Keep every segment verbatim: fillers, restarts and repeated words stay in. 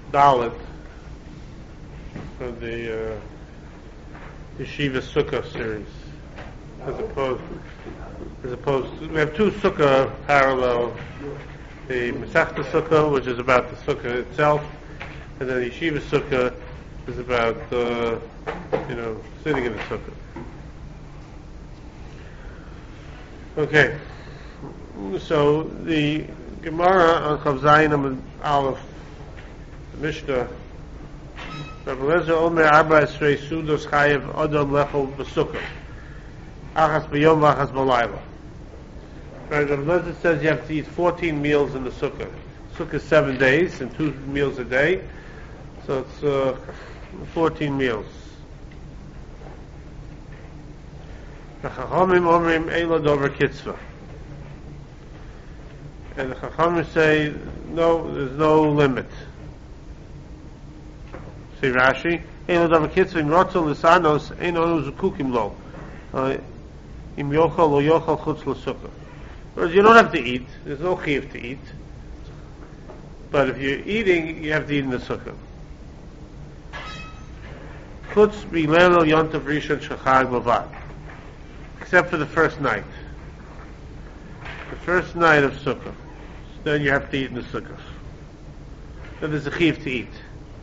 Dalit for the uh, Yeshiva Sukkah series, as opposed as opposed to, we have two Sukkah parallel, the Masechta Sukkah, which is about the Sukkah itself, and then the Yeshiva Sukkah is about uh, you know sitting in the Sukkah. Okay, so the Gemara on Chav Zayin and Aleph, the Mishnah, Rabbi Lezer Omer Arba Esrei Sudos Chayev Adam Lechol B'Sukkah Achas B'Yom V'Achas B'Layla. Right, Rabbi Lezer says you have to eat fourteen meals in the Sukkah. Sukkah is seven days and two meals a day, so it's uh, fourteen meals. The Chachamim Omrim Eila Dover Kitzvah. And the Chachamim say, no, there's no limit. See Rashi, Eila Dover Kitzvah in Rotzel Lisanos Ein Onu Zukukim Lo. Im Yochel Lo Yochel Chutz L'Sukkah. Whereas you don't have to eat, there's no chiyuv to eat. But if you're eating, you have to eat in the Sukkah. Chutz B'Leil Yontav Rishon Shechag Bavad. Except for the first night. The first night of Sukkah. So then you have to eat in the Sukkah. Then there's a chiyuv to eat.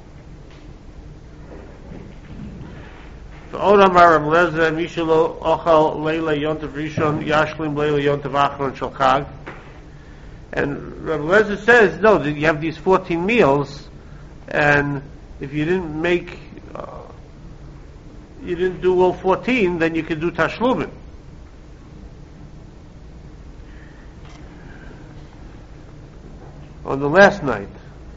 For Odamar Rav Lezer, Mishalo Ochal Leila Yontav Rishon Yashlim Leila Yontav Achron Shalchag. And Rav Lezer says, no, you have these fourteen meals, and if you didn't make, uh, you didn't do all fourteen, then you could do Tashlumin. On the last night.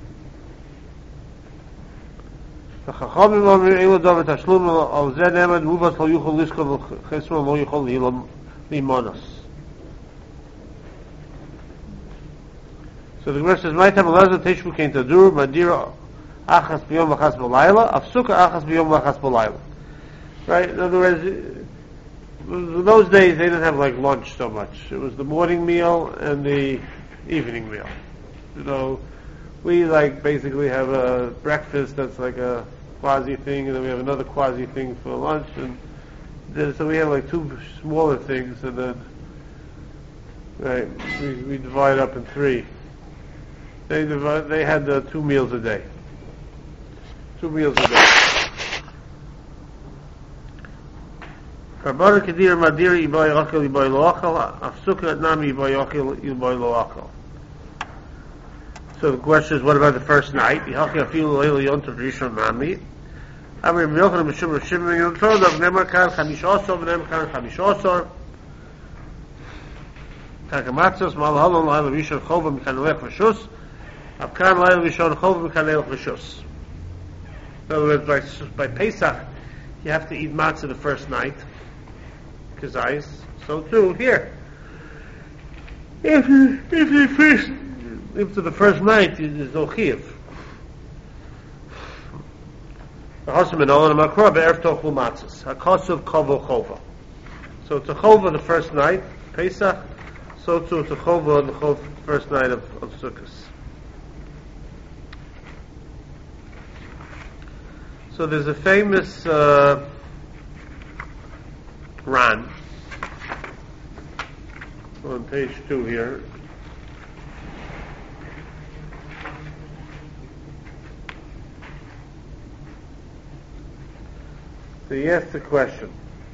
The Chachamim Omrim Eila Dover Tashlum Al Zed Emad Mubas Lo Yuchol Liskov Chesron Lo Yuchol Limonos. So the Gemara says, "My time Elazar Teshvu Kein Tadur Madira Achas B'Yom V'Achas B'Layla Afsuka Achas B'Yom V'Achas B'Layla." Right. In other words, in those days they didn't have like lunch so much. It was the morning meal and the evening meal. You know, we like basically have a breakfast that's like a quasi thing, and then we have another quasi thing for lunch, and then, so we have like two smaller things, and then right we, we divide up in three. They divide, they had uh, two meals a day, two meals a day. Kabbalah Kadir Madiri Ibai Achel Ibai Lo Achel Afsuka Nami Ibai Achel Ibai Lo Achel. So the question is, what about the first night? Yachil Afilu Leila Yontav Rishon Nami. Amir Milchan Mishum Rishim Yontav Dav Nemar Kan Chamish Osor V'Nemar Kan Chamish Osor Kakamatzos Mal Halon Leila Rishon Chova Mikanelech V'Shus Av Kan Leila Rishon Chova Mikanelech V'Shus. In other words, by, by Pesach, you have to eat matzah the first night. Kazais. So too here. If you, if you first, if to the first night, there's no chiyuv. The Hasim and Olam Akrab Erev Tochlu Matzos Hakosov Kovo Chova. So it's a Chova the first night, Pesach. So too it's a Chova the chov, first night of, of Sukkot. So there's a famous uh, Ran on page two here. So he asked the question.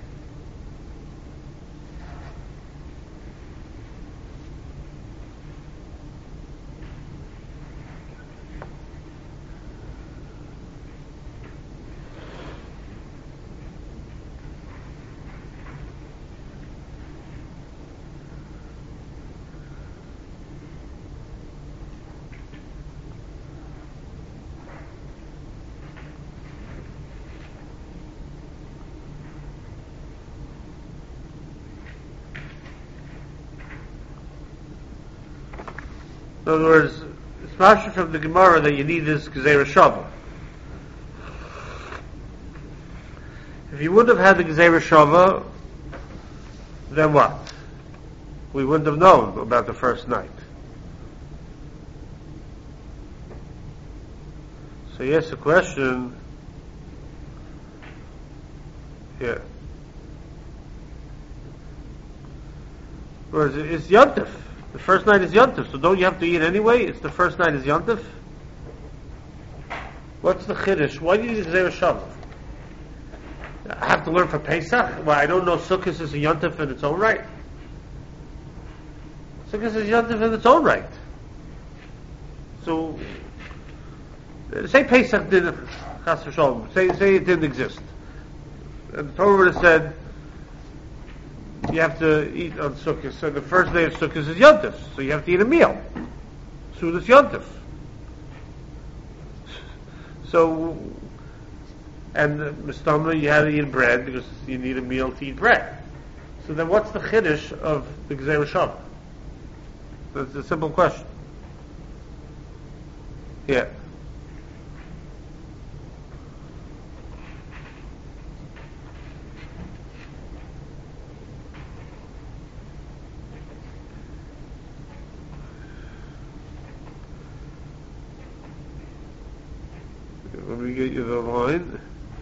In other words, it's mashal from the Gemara that you need this Gezerah Shava. If you wouldn't have had the Gezerah Shava, then what? We wouldn't have known about the first night. So yes, a question. Yeah. Whereas it's Yontif. The first night is Yontif, so don't you have to eat anyway? It's the first night is Yontif. What's the Chiddush? Why do you need Gzeira Shavah? I have to learn for Pesach? Well, I don't know Sukkot is a Yontif in its own right. Sukkot is Yontif in its own right. So, say Pesach didn't, Chas v'Shalom, say, say it didn't exist. And the Torah would have said, you have to eat on Sukkot. So the first day of Sukkot is Yontif, so you have to eat a meal. Soon it's Yontif. So, and uh, Mistama, you had to eat bread because you need a meal to eat bread. So then what's the Chiddush of the Gzeira Shavah? That's a simple question. Yeah. Let me get you the line.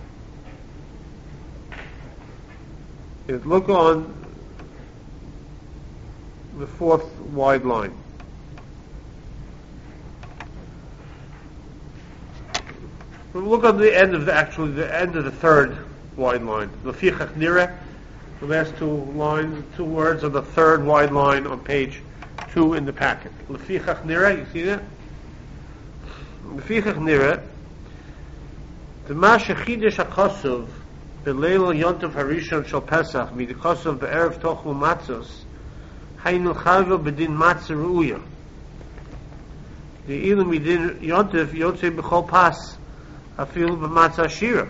Yes, look on the fourth wide line. Look on the end of the actually the end of the third wide line. Lefichach nireh, the last two lines, two words on the third wide line on page two in the packet. Lefichach nireh, you see that? Lefichach nireh. The Masha Chidesh HaKosov B'Leil Yontav Harishon Shal Pesach Midikosov Be'erev Tochel Matzos Hainu Chavo B'Din Matzah Ru'uya The Ilu Midin Yontav Yotzei B'Chol Pas Afil B'Matzah Shira.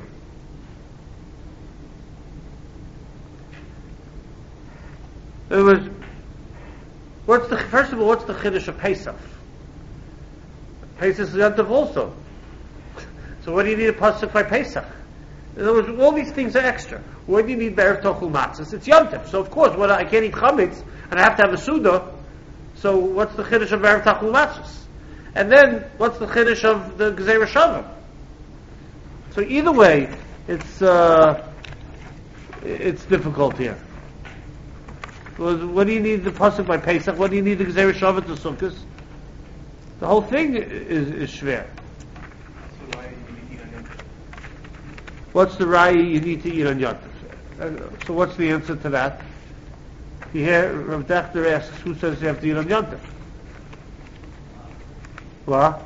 In other words, what's the, first of all, what's the Chiddush of Pesach? Pesach is Yontav also. So what do you need a pasuk by Pesach? In other words, all these things are extra. Why do you need Be'erev Tochel Matzos? It's Yom Tov. So of course, when I can't eat chametz and I have to have a suda, so what's the chiddush of Be'erev Tochel Matzos? And then what's the chiddush of the Gzeira Shavah? So either way, it's uh, it's difficult here. What do you need the pasuk by Pesach? What do you need the Gzeira Shavah to Sukkot? The whole thing is is shver. What's the raya you need to eat on Yom Tov? So what's the answer to that? You hear Rav Dechter asks, who says you have to eat on Yom Tov? What?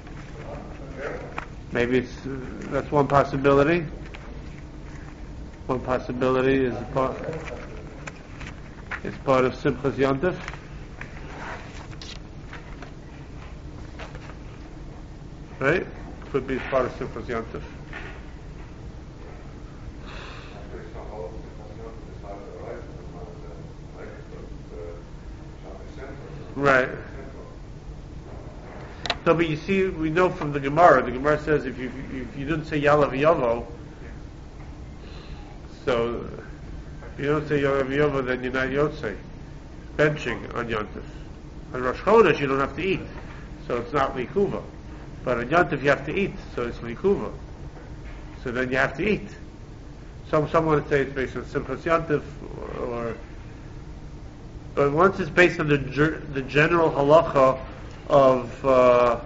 Maybe it's uh, that's one possibility. One possibility is part. It's part of Simchas Yom Tov. Right? Could be part of Simchas Yom Tov. Right. So, but you see, we know from the Gemara. The Gemara says if you if you didn't say Yalav Yavo, so if you don't say Yalav Yavo, then you're not Yotzei. Benching on Yom Tov. On Rosh Chodesh you don't have to eat, so it's not Likuva. But on Yom Tov you have to eat, so it's Likuva. So then you have to eat. Some someone would say it's based on Simchas Yom Tov, or but once it's based on the the general halacha of uh,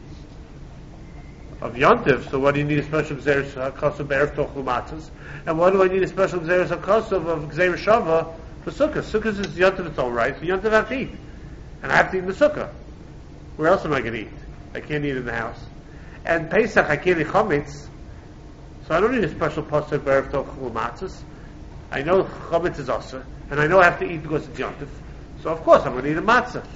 of Yontif, so what do you need a special Gzeira HaKosov Be'erev Tochel Matzos? And what do I need a special Gzeira HaKosov of Gzeira Shavah for Sukkah? Sukkah is Yontif its own right, so Yontif I have to eat. And I have to eat in the Sukkah. Where else am I going to eat? I can't eat in the house. And Pesach, I can't eat chametz, so I don't need a special pasuk Be'erev Tochel Matzos. I know chametz is asa, and I know I have to eat because it's Yontif. So of course I'm going to eat a matzah.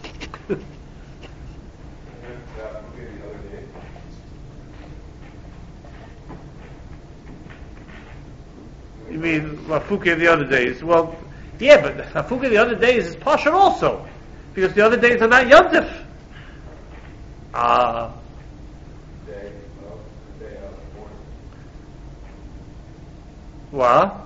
You mean Lafuke the other days? Well, yeah, but Lafuke the other days is Pasha also, because the other days are not Yontif. Ah. Uh, what?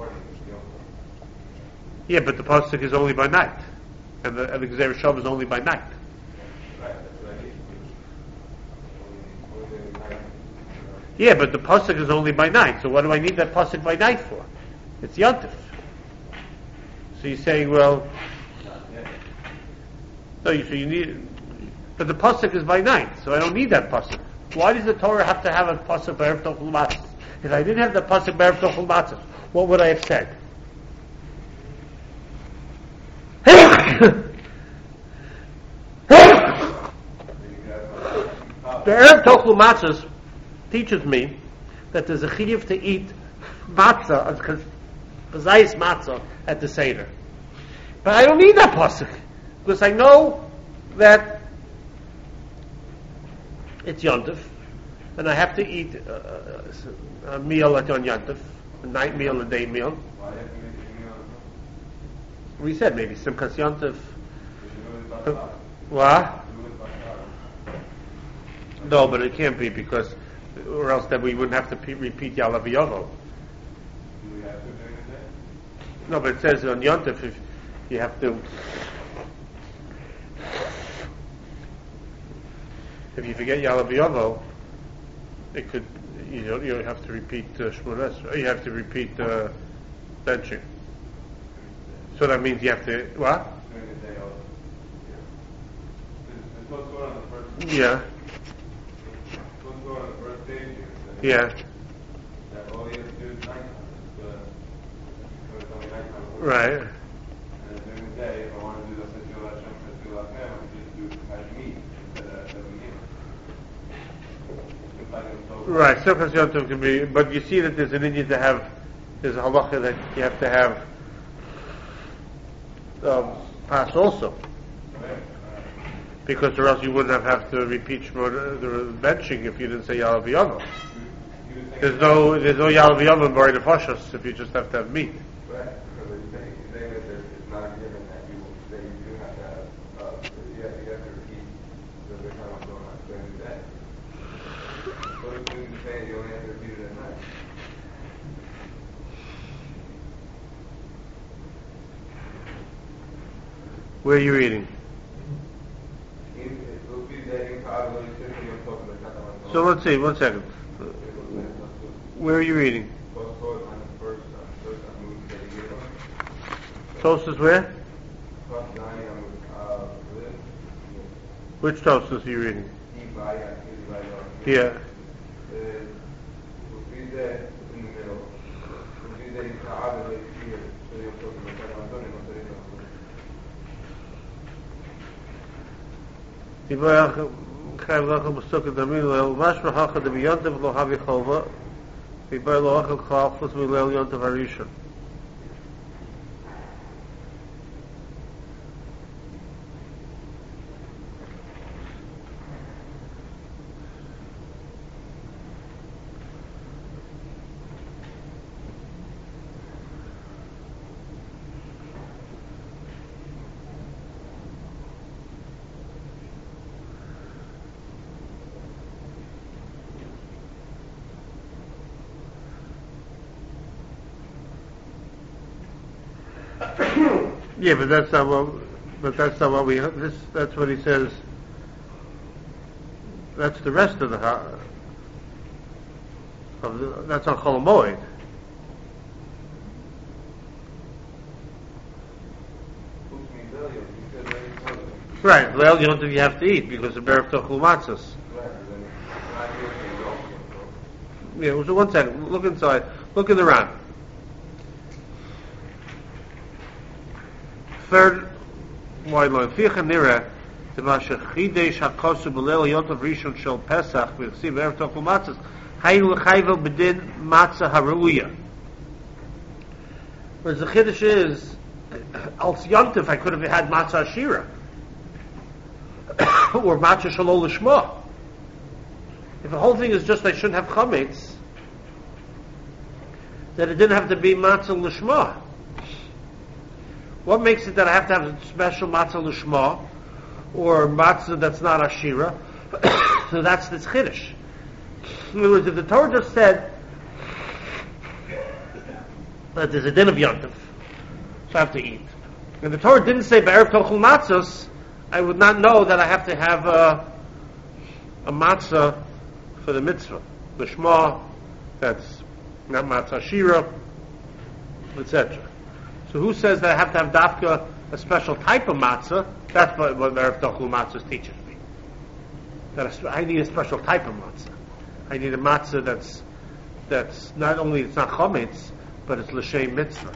Yeah, but the pasuk is only by night, and the, and the Gzeira Shavah is only by night. Yeah, but the pasuk is only by night. So what do I need that pasuk by night for? It's Yontif. So you're saying, well, no, you, so you need, but the pasuk is by night, so I don't need that pasuk. Why does the Torah have to have a pasuk by Erev Tochel Matzos? If I didn't have the pasuk by Erev Tochel Matzos, what would I have said? The Erev Tochel Matzos teaches me that there's a chiyuv to eat matzah, kazayis matzah, at the Seder. But I don't need that pasuk, because I know that it's Yontif, and I have to eat uh, a meal at on Yontif, a night meal, a day meal. Why do you have to make a meal? We said maybe Simchas Yontif. Uh, what? No, but it can't be, because, or else then we wouldn't have to pe- repeat Yalav Yovo. Do we have to during the day? No, but it says on Yontif if you have to. If you forget Yalav Yovo, it could, you know, you have to repeat uh, Shmones, or you have to repeat uh, benching. So that means you have to, what? During the day also. Yeah. It's supposed to go on the first Yeah, it's supposed to go on the first page here. That yeah, that all you have to do is nighttime. It's, uh, so it's only nighttime. right. And then during the day, if I want to do the Sechil Hashem, Sechil Hashem, I just do Hashmi instead of Sevimim. Right, Simchas Yontif can be, but you see that there's an Indian to have, there's a halacha that you have to have um, pass also, because or else you wouldn't have, have to repeat Shemot, the benching if you didn't say Yalav Yovo. There's no, there's no Yalav Yovo in Bari Nefashos if you just have to have meat. Right, because you're saying, you're saying that there- it's not given that you that you do have to have, uh, you have, you have to repeat the the time I'm going on during the day. So it's going to say you only have to repeat it at night. Where are you reading? In- it will be that in Kabbalah, you simply don't talk about that one. So let's see, one second. Where are you reading? Tosfot on the first, on the first Amud that you give us. Tosfos where? Plus nine Amud, uh, Liv. Which Tosfos are you reading? Ibaya, Ibaya. Yeah. Will be there in the middle. Will be there in Kabbalah, here. So you're talking about that one. Don't even say it. Yivarach Chaim Lachel B'Sukkah Damin Leil Mashma Hacha Debi Yontif Lo Havi Chova Yivar Lo Achel Chal Chus Mileil Yontif Harishon. Yeah, but that's not what. But that's not what we. This. That's what he says. That's the rest of the. Ha- of the that's on Chol Hamoed. Right, Leil Yontif you have to eat because of Berev Tochel Matzos. Yeah, so one second. Look inside. Look in the Ran. Third wide line. Ficha nira the masha chidesh hakosu b'leil Yontif Rishon shel Pesach v'chsiv Berev Tochel Matzos hayu l'chayvel b'din matzah haruya. Whereas the chiddush is al Yontif I could have had matzah ashira. Or matzah shalol lishma. If the whole thing is just I shouldn't have chametz, then it didn't have to be matzah lishma. What makes it that I have to have a special matzah lishma or matzah that's not ashira? So that's this chiddush. In other words, if the Torah just said that there's a din of yontif, so I have to eat, and the Torah didn't say be'erev tochel matzos, I would not know that I have to have a, a matzah for the mitzvah. lishma, that's not matzah shira, et cetera. So who says that I have to have dafka a special type of matzah? That's what, what Erev Tochlu matzahs teaches me. That I need a special type of matzah. I need a matzah that's that's not only it's not chometz, but it's l'shem mitzvah,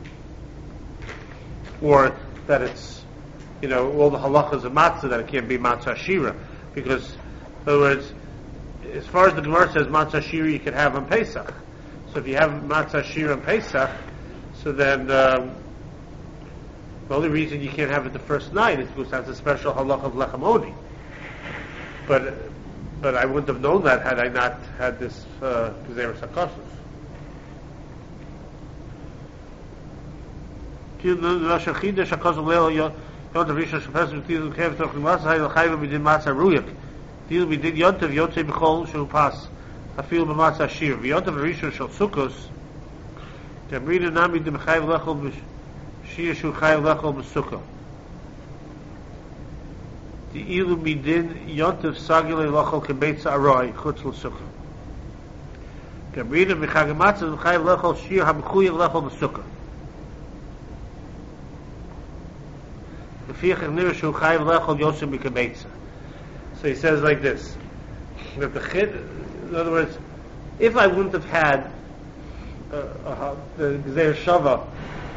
or that it's, you know, all the halachas of matzah, that it can't be matzah shira, because in other words, as far as the Gemara says, matzah shira you can have on Pesach. So if you have matzah shira on Pesach, so then um, the only reason you can't have it the first night is because that's a special halach of lechem oni. But but I wouldn't have known that had I not had this Gezeirah Sakosos. Deal we did Yontav Yotzei B'chol Shul Pas Afil B'Matzah Shir V'Yontav Rishon Shel Sukkos Tamrina Nami D'Mechayv Lechol B'Shir Shul Chayv Lechol B'Sukkah De'ilu Midin Yontav Sagile Lechol Kebeitza Aroi Chutz L'Sukkah Tamrina B'Chag Matzah B'Chayv Lechol Shir HaMechuyev Lechol B'Sukkah L'Fiach Nir Shul Chayv Lechol Yosem B'Kebeitza. So he says like this, that the chid, in other words, if I wouldn't have had uh, uh, the Gezeir Shava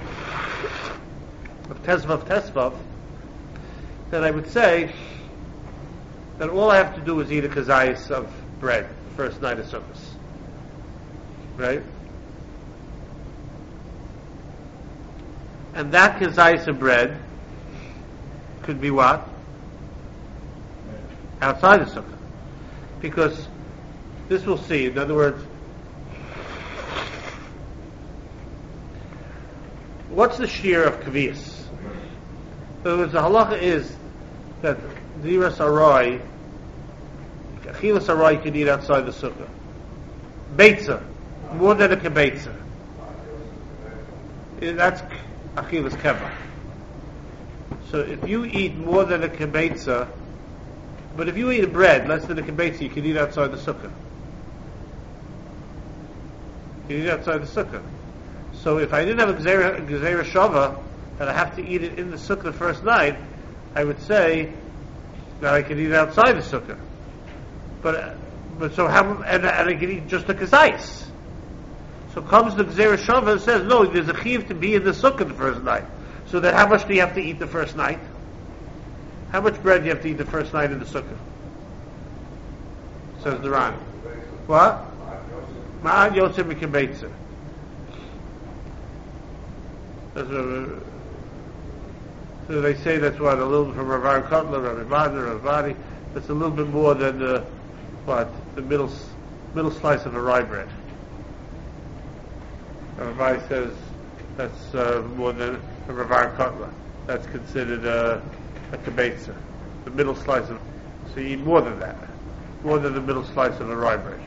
of Tesvav Tesvav, then I would say that all I have to do is eat a kazayis of bread the first night of Sukkot. Right? And that kazayis of bread could be what? Outside the sukkah, because this we'll see. In other words, what's the shear of kavias? In other words, the halacha is that diras aroi, achilas aroi, you can eat outside the sukkah. Beitza, more than a kebeitza. That's achilas keva. So if you eat more than a kebeitza, but if you eat a bread less than a kebeitza, you can eat outside the sukkah. You can eat outside the sukkah. So if I didn't have a Gezeirah Gezeirah Shava, and I have to eat it in the sukkah the first night, I would say that I can eat it outside the sukkah. But but so how and, and I can eat just a kazayis. So comes the Gezeirah Shava and says, no, there's a chiv to be in the sukkah the first night. So then how much do you have to eat the first night? How much bread do you have to eat the first night in the sukkah? Says the Ran. What? Ma'ad Yosef Mikebeitza. So they say that's what, a little bit from Rav Kotler, Rav Vadner, Rav Vadi. That's a little bit more than the, what, the middle middle slice of a rye bread. Rav Vadi says that's uh, more than Rav Kotler. That's considered a, a kebeitza, the middle slice of. So you eat more than that, more than the middle slice of a rye bread.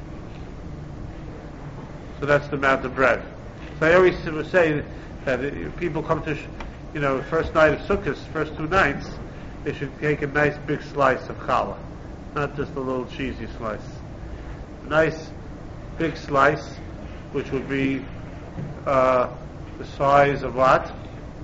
So that's the amount of bread. So I always say that if people come to, you know, first night of Sukkot, first two nights, they should take a nice big slice of challah, not just a little cheesy slice. A nice big slice, which would be uh, the size of what?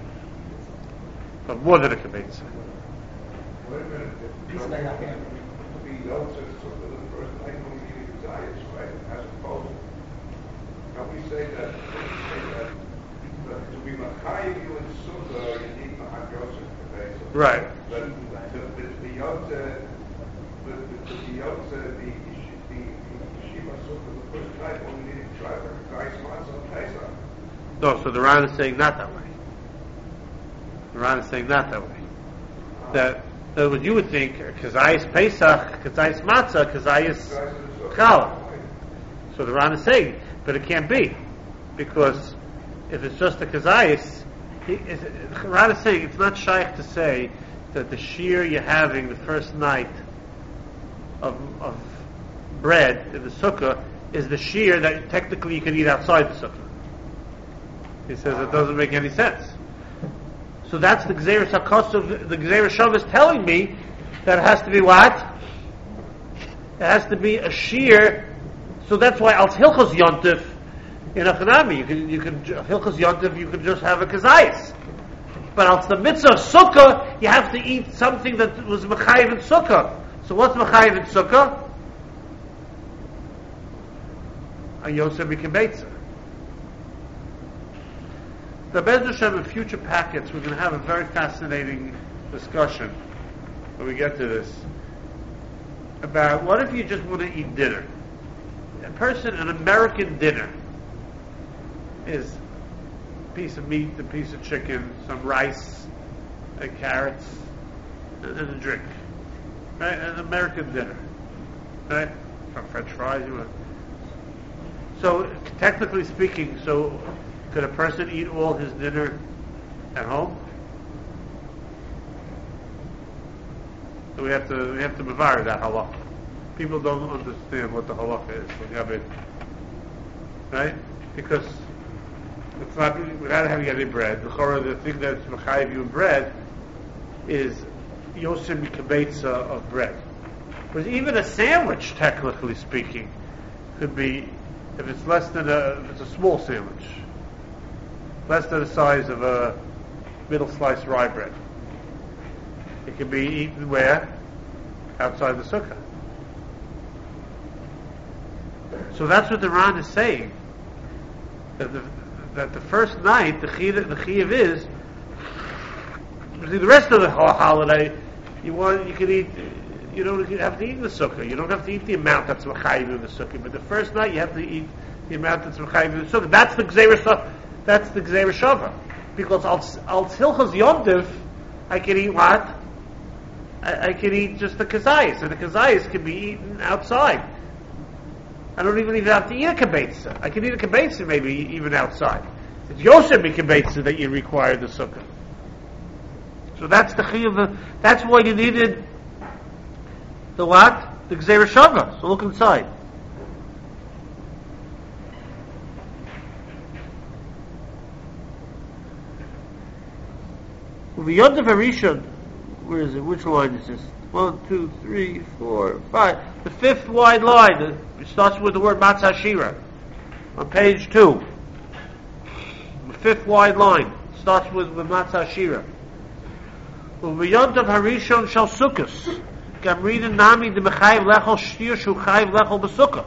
Of more than a kebeitza. Wait a minute. Piece of that. The Yom says Sukkah the first night when we eat desires, right? As opposed, can we say that? Say that, that to be machayev you in Sukkah, you need Ma'ad Yosef kebeitza. Right. But the the the Yom the the the Yom the the Yeshiva Sukkah the first night when we need to try the guy's matzah on Pesach. No, so the Ran is saying not that way. The Ran is saying not that way. That, that what you would think, kazayis Pesach, kazayis matzah, kazayis challah. So the Ran is saying, but it can't be, because if it's just a kazayis, the Ran is saying it's not shaykh to say that the shear you're having the first night of, of bread in the sukkah is the shear that technically you can eat outside the sukkah. He says it doesn't make any sense. So that's the Gezeirah Sakos, the Gezeirah Shav is telling me that it has to be what? It has to be a shear So that's why als hilchos yontif in a chanami, you can you can hilchos yontif you can just have a kazayis. But als the mitzvah of sukkah, you have to eat something that was mechayiv in sukkah. So what's mechayiv in sukkah? A Yosef Mikabetza. The Bez Hashem in future packets, we're going to have a very fascinating discussion when we get to this about what if you just want to eat dinner. A person, an American dinner is a piece of meat, a piece of chicken, some rice, and carrots, and, and a drink. Right? An American dinner. Right? From French fries, you want. So, technically speaking, so could a person eat all his dinner at home? So we have to we have to mevar that halacha. People don't understand what the halacha is when you have it, right? Because it's not without having any bread. The chorah, the thing that's mechayiv you in bread is yosim kabetza of bread. But even a sandwich, technically speaking, could be, if it's less than a, if it's a small sandwich, less than the size of a middle sliced rye bread, it can be eaten where? Outside the sukkah. So that's what the Ran is saying. That the, that the first night, the chiyuv, the chiyuv is, the rest of the holiday, you want, you can eat, you don't have to eat in the sukkah. You don't have to eat the amount that's mechayiv in the sukkah. But the first night, you have to eat the amount that's mechayiv in the sukkah. That's the gzeira. That's the gzeira shava. Because al hilchos yontif, I can eat what? I, I can eat just the kazayis, and the kazayis can be eaten outside. I don't even even have to eat a kibetza. I can eat a kibetza maybe even outside. It's Yosef kibetza that you require the sukkah. So that's the chiyuv. That's why you needed the what? The gzeira shava. So look inside. Yontif Harishon. Where is it? Which line is this? One, two, three, four, five. The fifth wide line. It starts with the word Matzah Shira. On page two. The fifth wide line. Starts with, with Matzah Shira. Uv'yontav harishon shel sukkos. Gamrina nami de mechayiv lechol shir shu chayiv lechol b'sukkah.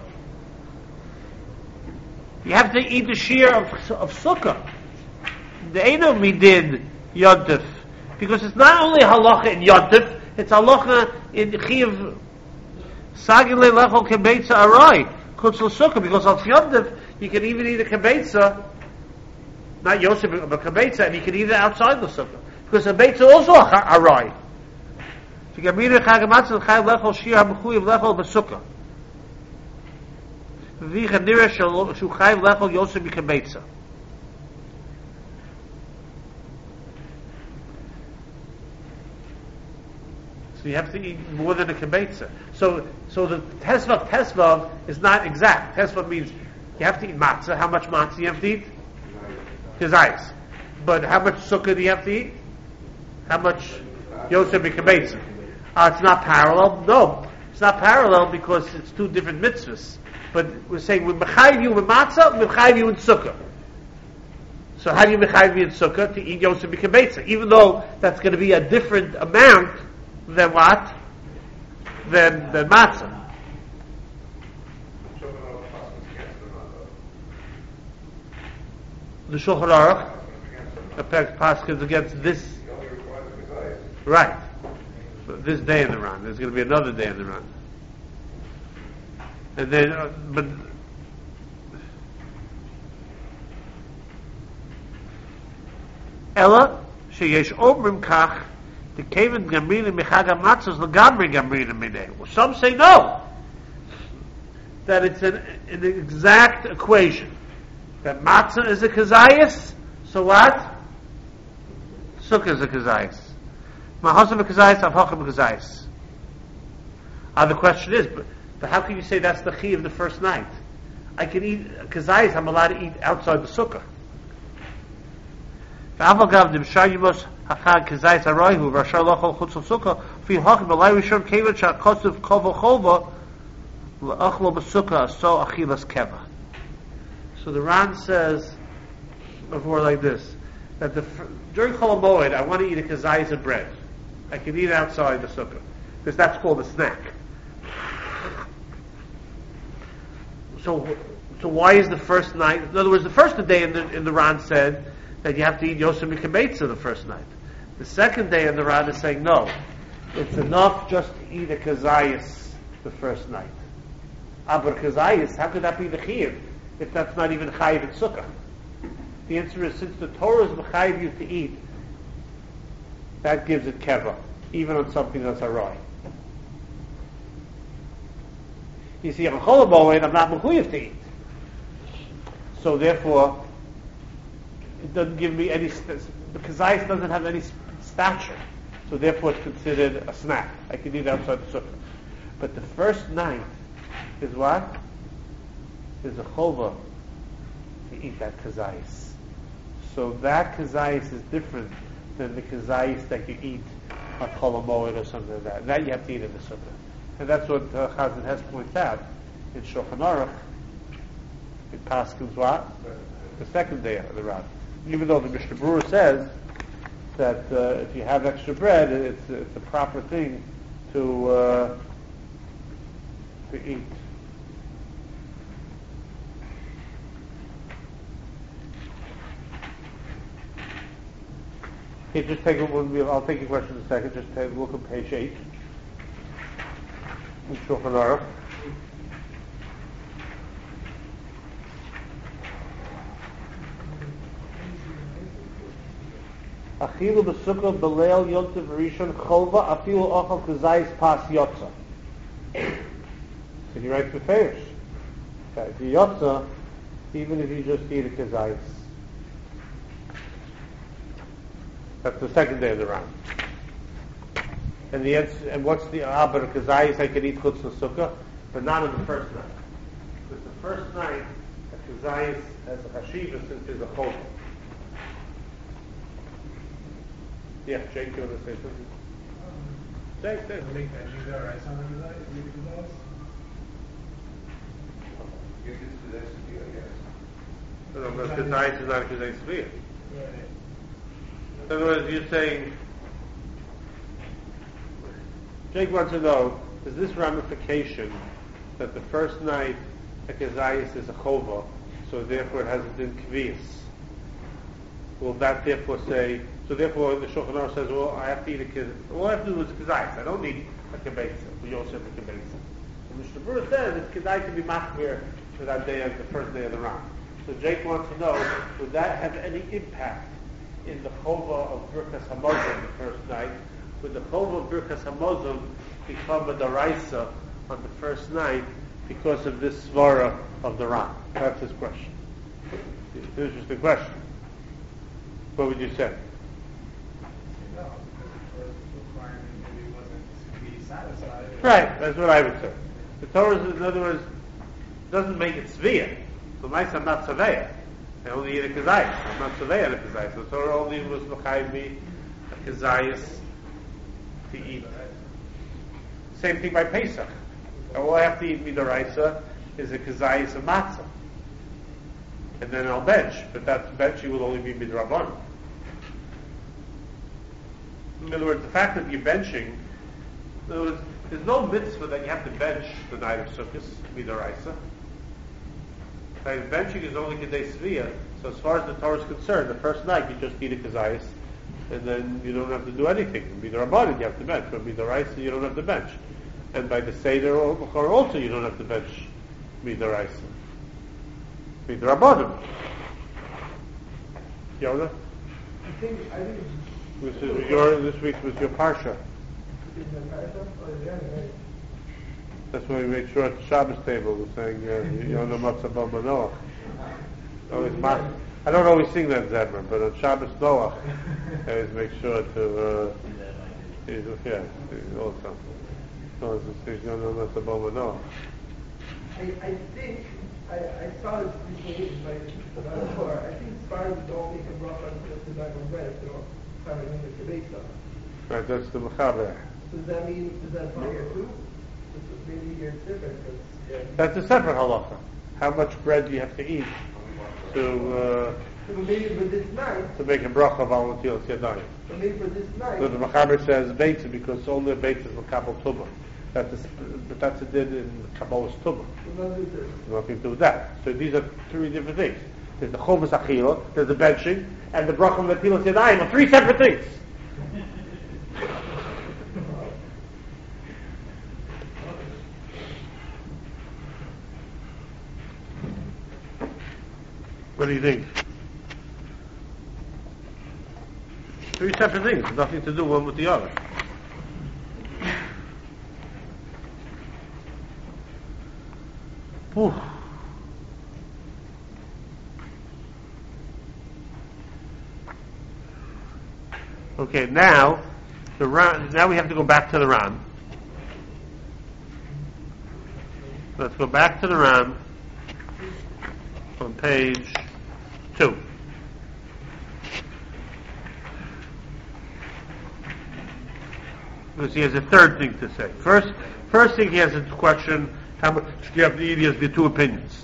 You have to eat the shear of, of sukkah. The Eino midin yontif. Because it's not only halacha in yontif, it's halacha in chiyuv sagile lechol kebetza arai kutz l'sukkah. Because of yontif, you can even eat a kebetza, not Yosef, but kebetza, and you can eat it outside the sukkah. Because a kebetza also a arai. So you can eat a chagamatzah chayiv lechol shir hamechuyev lechol b'sukkah. V'ichanira shu chayiv lechol Yosef b'kebetza. So you have to eat more than a kibetza. So, so the tesvav tesvav is not exact. Tesvav means you have to eat matzah. How much matzah you have to eat? Kazayis. But how much sukkah do you have to eat? How much Yosef kibetza? Uh, it's not parallel. No, it's not parallel because it's two different mitzvahs. But we're saying we mechayiv you with matzah, we mechayiv you in sukkah. So how do you mechayiv you in sukkah to eat Yosef kibetza? Even though that's going to be a different amount than what? Than, than matzah. The Shulchan Aruch affects Paschas against this. Right. So this day in the Ran. There's going to be another day in the Ran. And then, uh, but Ella sheyesh omrim kach. The kaven gamrina mechaga matzos legamri gamrina minei. Well, some say no, that it's an, an exact equation. That matzah is a kazayis, so what? Sukkah is a kazayis. Mahasav a kazayis, avhachim a kazayis. Ah, the question is, but, but how can you say that's the chi of the first night? I can eat kazayis. I'm allowed to eat outside the sukkah. V'avagav dimshar yimos. Achad kazayis arayhu v'ashar lochol chutz sukkah fi hachim b'lay rishon kevan shakosuf kova chova L'achlo b'sukkah so achilas keva. So the Ran says before like this, that the, during Chol HaMoed I want to eat a kazayis of bread. I can eat it outside the sukkah because that's called a snack. So, so why is the first night? In other words, the first day in the in the Ran said that you have to eat Yosef Mikabetza the first night. The second day in the Ran is saying no, it's enough just to eat a kazayis the first night. Aber kazayis, how could that be the chiyuv if that's not even chayiv in sukkah? The answer is, since the Torah is mechayiv you to eat, that gives it keva, even on something that's aroy. You see, on Chol HaMoed, I'm not mechuyev to eat. So therefore, it doesn't give me any, st- because ice doesn't have any stature. So therefore it's considered a snack. I can eat outside the sukkah. But the first night is what? Is a chova to eat that kazayis. So that kazayis is different than the kazayis that you eat on Chol HaMoed or something like that. That you have to eat in the sukkah. And that's what uh, Chazan Hess points out in Shulchan Aruch. It paskins what? The second day of the Rav. Even though the Mishnah Berurah says that uh, if you have extra bread, it's it's a proper thing to uh, to eat. Okay, just take a, I'll take your question in a second. Just take a look at page eight. In Shulchan Aruch. Achilu b'sukkah b'leil yontiv rishon chova afilu ochal kazayis pas yotza. So he writes the Feish. Okay, the yotza, even if you just eat a kazayis. That's the second day of the round. And the answer, and what's the aber kazayis? I can eat chutz sukkah, but not on the first night. Because the first night, a kazayis has a chashiva since there's a chova. Yeah, Jake, you want to say something? Jake, say. Make veggies or rice on the kazayis? You just do that to you, I guess. No, no, but kazayis is not a kazayis sviyah. In other words, you're saying, Jake wants to know, is this ramification that the first night a kazayis is a chova, so therefore it hasn't been kvias? Will that therefore say, so therefore the Shulchan Aruch says, well, I have to eat a kazayis. All I have to do is a kazayis. I don't need a kibetza. We also have a kibetza. And Mishnah Berurah says it's kazayis to be machmir for that day, of the first day of the Ram. So Jake wants to know, would that have any impact in the chova of Birkas Hamazon the first night? Would the chova of Birkas Hamazon become a daraisa on the first night because of this svara of the Ram? That's his question. It's an interesting question. What would you say? No, because the Torah's requirement maybe wasn't to be satisfied. Right, that's what I would say. The Torah, in other words, doesn't make it sviyah. The mice I'm not saveya. I only eat a kazayis. I'm not saveya in a kazayis. The Torah only was l'chayv me a kazayis to eat. Same thing by Pesach. All I have to eat midaraisa is a kazayis of matzah. And then I'll bench, but that benching will only be midrabanan. In other words, the fact that you're benching, in other words, there's no mitzvah that you have to bench the night of Sukkot, midaraisa. Right, benching is only kedei sviyah. So as far as the Torah is concerned, the first night you just eat a kazayis, and then you don't have to do anything. Midrabanan you have to bench, but midaraisa you don't have to bench. And by the Seder or Bechor also you don't have to bench midaraisa. Midrabanan. Yoda? I think, I think This is your, this week was your parsha. it's in the parsha, or is it right? That's why we made sure at the Shabbos table was saying, uh, Yonah Matzah Ba Manoach. Always ma- I don't always sing that Zebra, but on Shabbos Noach, I always make sure to, uh, yeah, also. So it's a Yonah Matzah Ba Manoach. I, I think, I, I saw this recently, but I'm not sure. I think as far as don't make a bracha on just the bag of bread, you know, having in the kibetza. Right, that's the Mechaber. Does that mean, does that apply here too? maybe here it's different, because, yeah. That's a separate halacha. How much bread do you have to eat to uh, So maybe for this night, to make a bracha of al netilas yadayim? so maybe for this night, So the Mechaber says beitza because only beitza is makabel tuma. That's a, but that's a din in Kabbalah's tuma. we'll not do this. Nothing to do with that. So these are three different things. There's the chovas achila, there's the benching, and the bracha of netilas yadayim are three separate things. What do you think? Three separate things, nothing to do one with the other. Whew. Okay, now the Ran, now we have to go back to the Ran. Let's go back to the Ran on page two. Because he has a third thing to say. First, first thing he has a question: how much do you have to eat? He has the two opinions.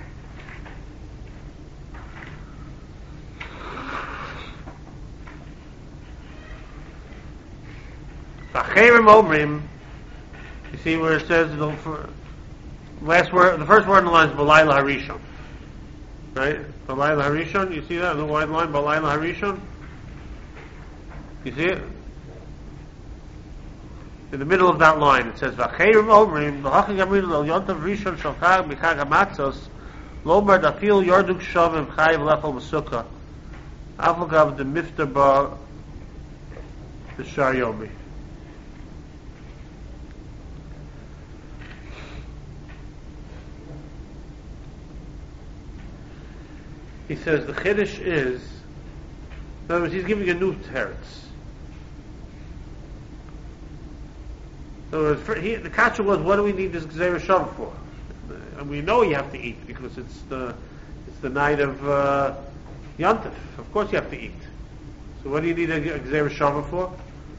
V'cherim omrim. You see where it says the last word, the first word in the line is Balayla Harishon. Right? Balayla Harishon. You see that in the wide line? Balayla Harishon. You see it? In the middle of that line, it says, "V'cherim omrim v'hachig amrin lo yontav rishon shalchag b'chag hamatzos lomar dafil yorduk shavim chayiv lechol b'sukkah avagav de mifter ba b'shar yomi." He says the chiddush is, in other words, he's giving a new teretz. So he, the kasha was, what do we need this Gzeira Shavah for? And we know you have to eat because it's the it's the night of uh, Yontif. Of course you have to eat. So what do you need a, a Gzeira Shavah for?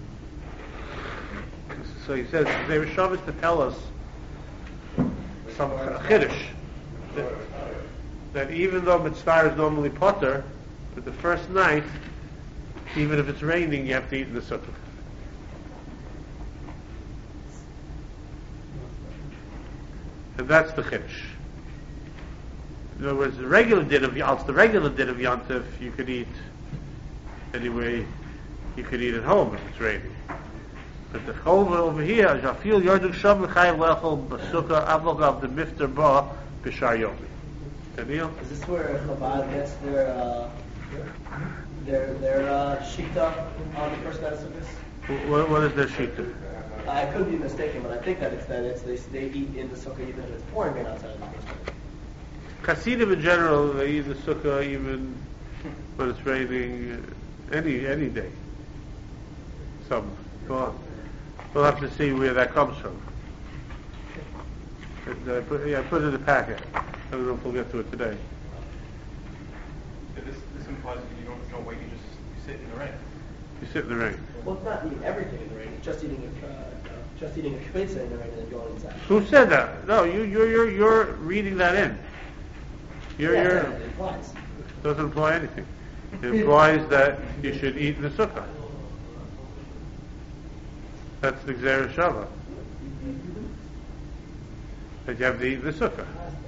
So he says Gzeira Shavah is to tell us some chiddush that, that even though mitzvah is normally potter, but the first night, even if it's raining, you have to eat in the sukkah. And that's the chiddush. In other words, the regular din of Yontif, the regular din of Yontif, you could eat anyway. You could eat at home if it's raining. But the chova over here, Jafil Yorduk Shav L'Chayiv Lechol B'Sukkah Avogav the Mifter Ba B'Shar Yomi. Daniel? Is this where Chabad gets their uh, their their uh, shita on the first night of Sukkot? What, what is their shita? I could be mistaken, but I think that it's that it's they, they eat in the sukkah even if it's pouring rain outside of the basement. Chassidim in general, they eat the sukkah even when it's raining, any any day. Some. Go on. We'll have to see where that comes from. It, uh, put, yeah, put it in the packet. I don't know if we'll get to it today. So this, this implies that you don't, you don't wait, you just you sit in the rain. You sit in the rain. Well, it's not eating everything in the rain. It's just eating a, uh, uh, just eating a kibitza in the rain and then going inside. Who said that? No, you, you're you're you're reading that in. You're yeah, you're. it implies. It doesn't imply anything. It implies that you should eat in the sukkah. That's the Gzeira Shavah. That you have to eat in the sukkah.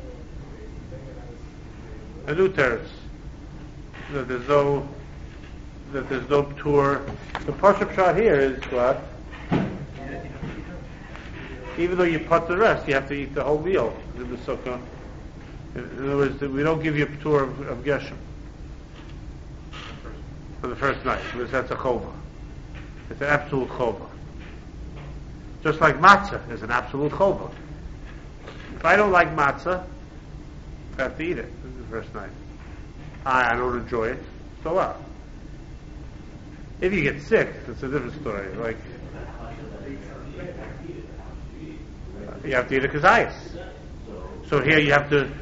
A new teretz. That there's no that there's no tour. The Pashup shot here is what? Even though you put the rest, you have to eat the whole meal in the sukkah. In other words, we don't give you a tour of, of Geshem for the first night, because that's a chova. It's an absolute chova. Just like matzah is an absolute chova. If I don't like matzah, I have to eat it the first night. I, I don't enjoy it, so what? If you get sick, it's a different story. Like, you have to eat a kazayas. So here you have to.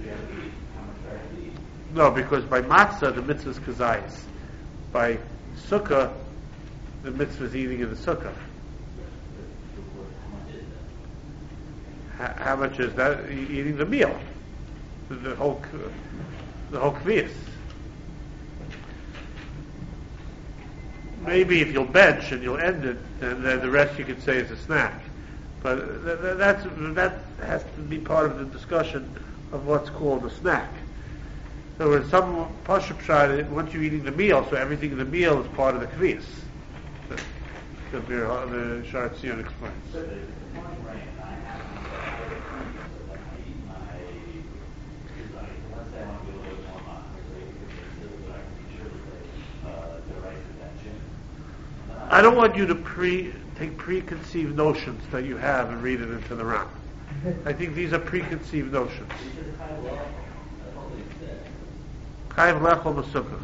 No, because by matzah the mitzvah is kazayas. By sukkah, the mitzvah is eating in the sukkah. H- how much is that? E- eating the meal, the, the whole, the whole kvias. Maybe if you'll bench and you'll end it, then the, the rest you could say is a snack. But th- th- that's, that has to be part of the discussion of what's called a snack. So when some Pashup shot, once you're eating the meal, so everything in the meal is part of the kvias. The, the, the Shar Tzion explains. So the point right, I have to like I eat my, like, let's say I want to be a little bit more modern, so you can consider that I can be sure that uh, the right attention. I don't want you to pre take preconceived notions that you have and read it into the Ran. I think these are preconceived notions. Chayav lechol b'sukkah.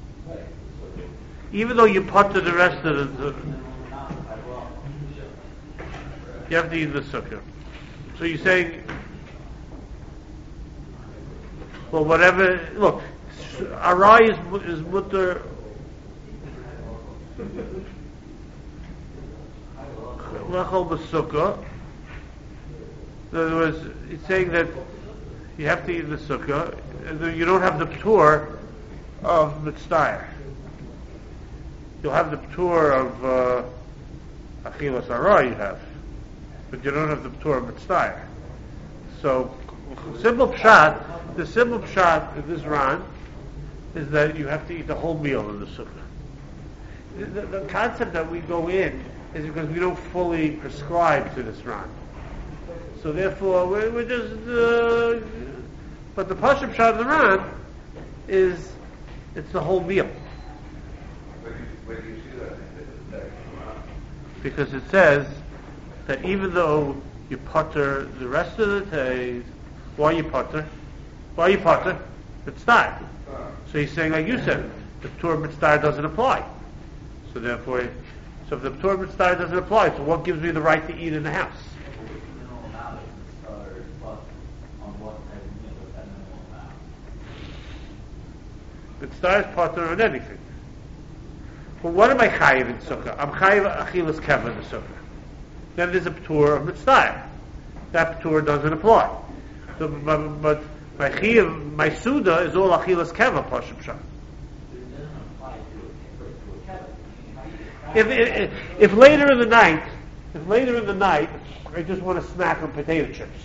Even though you putter the rest of the, the you have to eat the sukkah. So you're saying, well, whatever. Look, arai is is mutter. Lechol b'sukkah. In other words, it's saying that you have to eat the sukkah, and then you don't have the p'tur of mitzvah. You'll have the p'tur of uh, achilas arah you have, but you don't have the p'tur of mitzvah. So, simple pshat, the simple pshat in this Ran is that you have to eat the whole meal in the sukkah. The, the, the concept that we go in is because we don't fully prescribe to this Ran. So therefore, we're, we're just. Uh, but the Pashup Shad of the Ran is it's the whole meal. Where do you, where do you see that in the text? Because it says that even though you putter the rest of the days, why you putter? Why you putter? Mitzvah. So he's saying, like you said, the Torah Mitzvah doesn't apply. So therefore, so if the Torah Mitzvah doesn't apply, so what gives me the right to eat in the house? Mitzvah is partner on anything. But what am I chayiv in sukkah? I'm chayiv achilas keva in the sukkah. Then there's a p'tur of mitzvah. That p'tur doesn't apply. So, but, but my chayiv, my suda is all achilas keva pashup shah. If, if if later in the night, if later in the night I just want a snack on potato chips,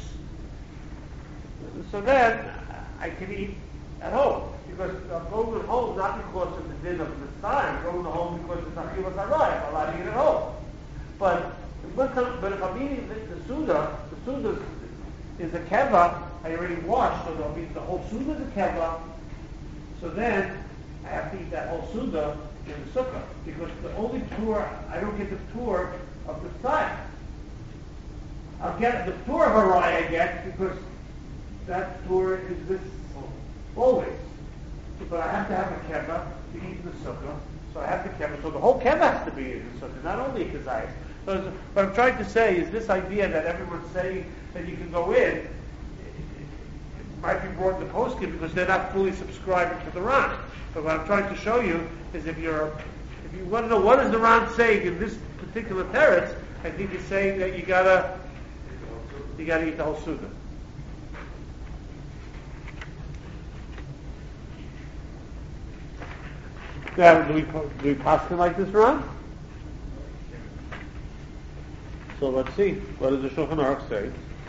so then I can eat at home. Because I'm going to home not because of the din of the time, I'm going to home because it's achilas arayah, I'm allowed to eat at home. But, but if I'm eating the, the suda, the suda is a keva, I already washed, so I mean the whole suda is a keva, so then I have to eat that whole suda in the sukkah. Because the only tour, I don't get the tour of the time. I'll get the tour of arayah I get because that tour is this always. But I have to have a keva to eat in the sukkah, so I have the keva. So the whole keva has to be in the sukkah, not only a kazayis. So what I'm trying to say is this idea that everyone's saying that you can go in, it, it, it might be brought in the poskim because they're not fully subscribing to the Ran. But what I'm trying to show you is if you're, if you want to know what is the Ran saying in this particular teretz, I think he's saying that you gotta, you gotta eat the whole sukkah. Now, do we do we pass him like this, Ron? So let's see. What does the Shulchan Aruch say?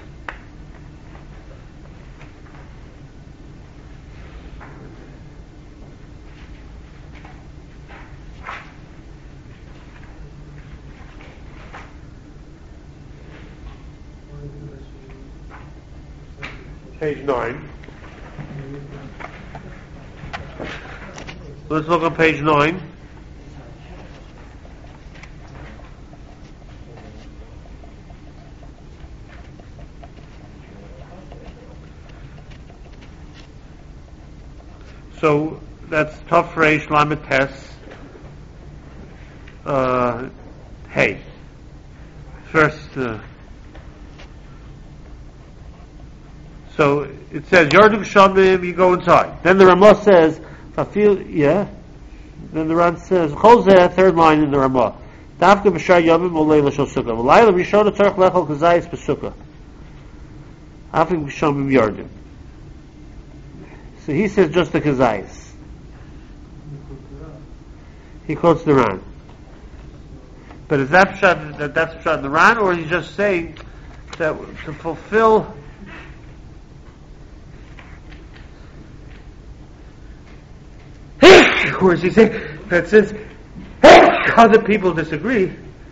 Page nine. Let's look at page nine. So that's Tov Reish Lamed Tes. Uh, hey, first. Uh, so it says Yardu Shamim. You go inside. Then the Ramah says. I feel, yeah. Then the Ran says, Chozeh, third line in the Ramah. Davka b'shar yavim olei l'shal sukkah. V'layla rishon tzarich lechol kazayis b'sukkah. Afik b'sham b'yardim. So he says just the kazayis. He quotes the Ran. But is that pshat, that that's pshat in the Ran, or is he just saying that to fulfill or is he saying that since other people disagree,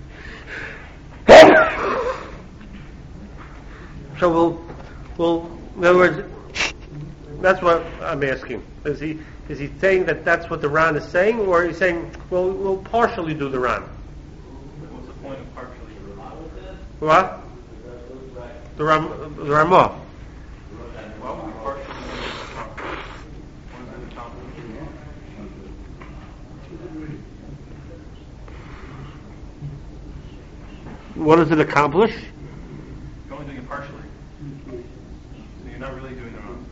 so we'll, we'll, in other words, that's what I'm asking. Is he is he saying that that's what the Ran is saying, or is he saying, well, we'll partially do the Ran? What's the point of partially? What? The Ram, the Ramah. Well, we partially do the top. What is the top? What does it accomplish? You're only doing it partially. So you're not really doing the wrong.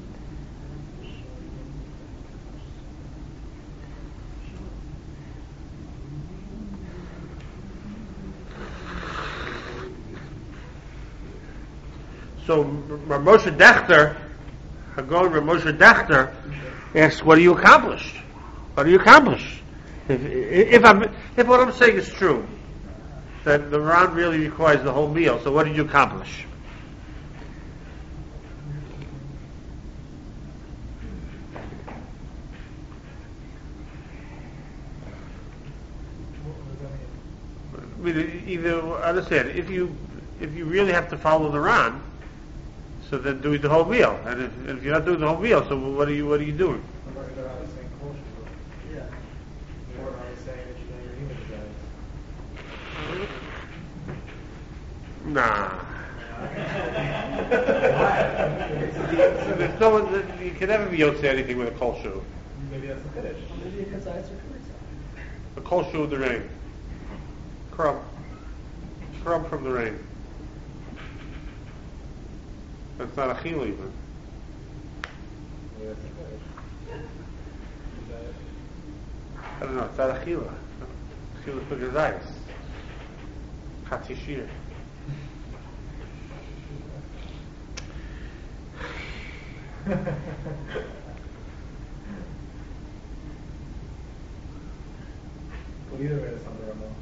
So Rav Moshe Dechter, Hagon Rav Moshe Dechter, asks, "What do you accomplish? What do you accomplish? If, if I'm, if what I'm saying is true, that the Ran really requires the whole meal, so what did you accomplish?" I mean, either understand if you if you really have to follow the Ran, so then do the whole meal. And if, if you're not doing the whole meal, so what are you what are you doing? They're always saying kosher. Yeah. They're always saying that you're doing your human desires. Nah. There's no one, you can never be able to say anything with a kol shu. Maybe that's the finish. Maybe a kazayis or kazayis. A kol shu of the rain. Crumb. Crumb from the rain. That's not a chil even. Maybe that's the finish. I don't know, it's not a chila. Chila for gazayis. Chatzishir. Well, either way, it's under a month.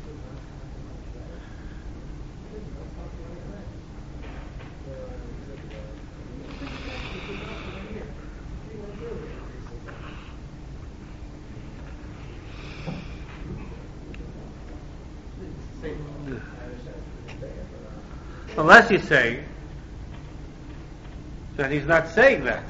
Unless he's saying that he's not saying that.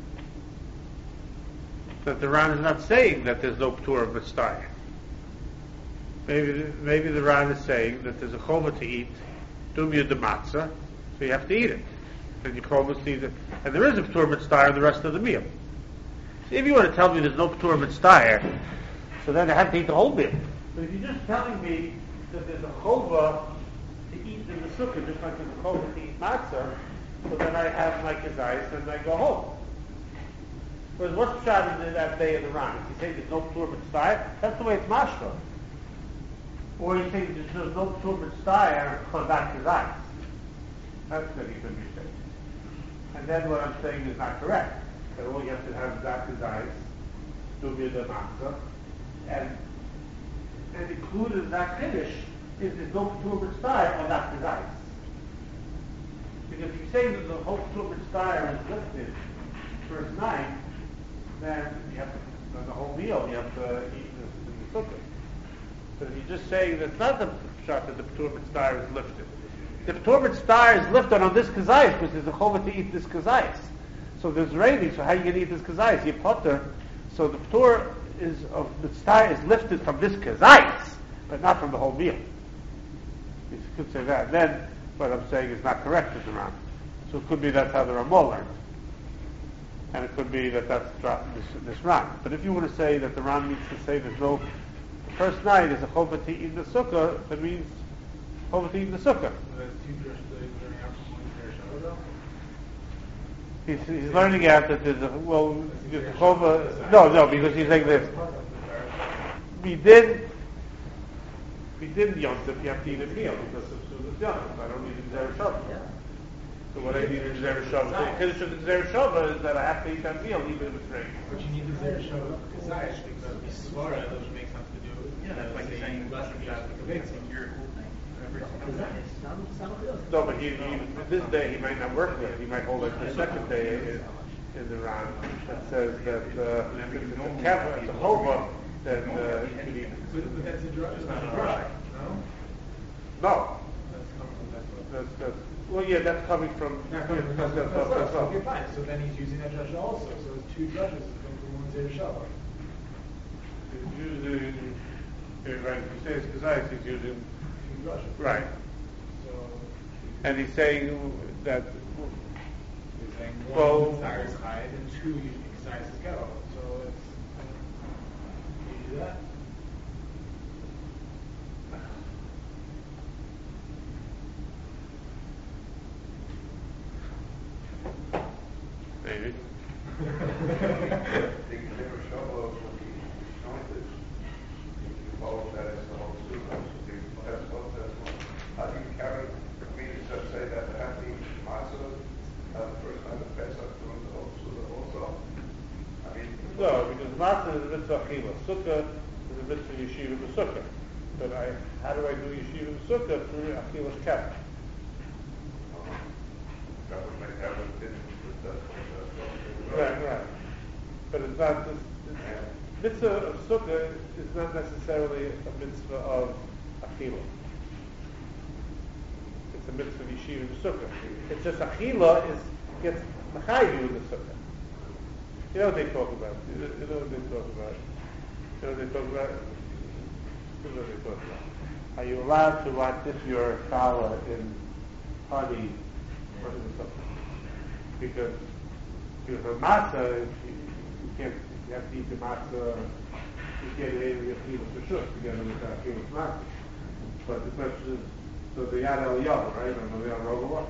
That the Ran is not saying that there's no P'tur of Mitzvah. Maybe, maybe the Ran is saying that there's a chova to eat, dumya de matzah, so you have to eat it. And you chova to eat it. And there is a P'tur Mitzvah in the rest of the meal. So if you want to tell me there's no P'tur Mitzvah, so then I have to eat the whole meal. But if you're just telling me that there's a chova to eat in the sukkah, just like there's a chova to eat matzah, so then I have my kazayis and I go home. Whereas what's the shot in that day of the Ran? If you say there's no P'tur Mitzvah, that's the way it's mashma. Or you think there's, there's no P'tur Mitzvah for that kazayis. That's what you could be saying. And then what I'm saying is not correct. That all you have to have is that kazayis, dubya de matzah, and and included in that finish is there's no P'tur Mitzvah on that kazayis. Because if you say that the whole P'tur Mitzvah is lifted first night, then you have to, the whole meal, you have to eat this in the sukkah. But if you're just saying that's not the shot that the P'tur Mitzvah is lifted. The P'tur Mitzvah is lifted on this kazayis because there's a chova to eat this kazayis. So there's raining, so how are you going to eat this kazayis? You potter. So the P'tur is of Mitzvah is lifted from this kazayis, but not from the whole meal. You could say that. Then what I'm saying is not correct as around. So it could be that's how the Ramah learned. And it could be that that's this, this Ran. But if you want to say that the Ran means to say there's no, the first night is a chova to eat in the sukkah, that means chova to eat in the sukkah. He's, he's learning out that there's a, well, there's a chova, no, no, because he's saying this. We did, we did Yom Tov, you have to eat a meal because of Sudas Yom Tov. I don't need to Zerah Shabbat. So what I need is Zera Shava. The Kiddush of the Zera Shava is that I have to eat that meal even if it's raining. But you need the Zera Shava Kazayas because the Svara, those make something to do with. Yeah, that's like saying Russian Catholic debates, like you're every No, but he, he, this day he might not work with it. He might hold it the second day in, in the round that says that uh, if it's a Catholic, it's a Hova, then uh, you can eat it. But, but that's a drug, it's not a drug, no? No. That's coming from that book. That's, that's, well, yeah, that's coming from, Not coming from that's, that that's, book. that's, that's, Okay, fine, so then he's using that drush also, so it's two drushes that come from one Zera Shava. He's using, yeah, right, if he says Kazayas, he's using, Two drushes. right. So, And he's saying that, he's saying Well- one desires hide and two usually desires is go. So it's, can you do that? maybe. They can never show up when he counted. You follow that as the whole sunnah. So they that's what that's what. How do you carry for me to just say that they have to eat matzah uh, the first time of Pesach during the whole sunnah also? I mean, No, because matzah is a mitzvah achila. Sukkah is a mitzvah yeshiva b'sukkah. But I, how do I do yeshiva b'sukkah through achilas kef? that would make that would fit with that. Right, right. But it's not this. It's, mitzvah of sukkah is not necessarily a mitzvah of achila. It's a mitzvah of yeshiva b'sukkah. It's just achila is gets machayu in the sukkah. You know what they talk about. You know, you know what they talk about. You know what they talk about. You know what they talk about. Are you allowed to like dip your challah in honey or in something? Because because the matzah, you, you can't. You have to eat the matzah. You can't eat any of the for sure together with that famous matzah. But the question is, so the yad eliyahu, right? Or the yad rogova.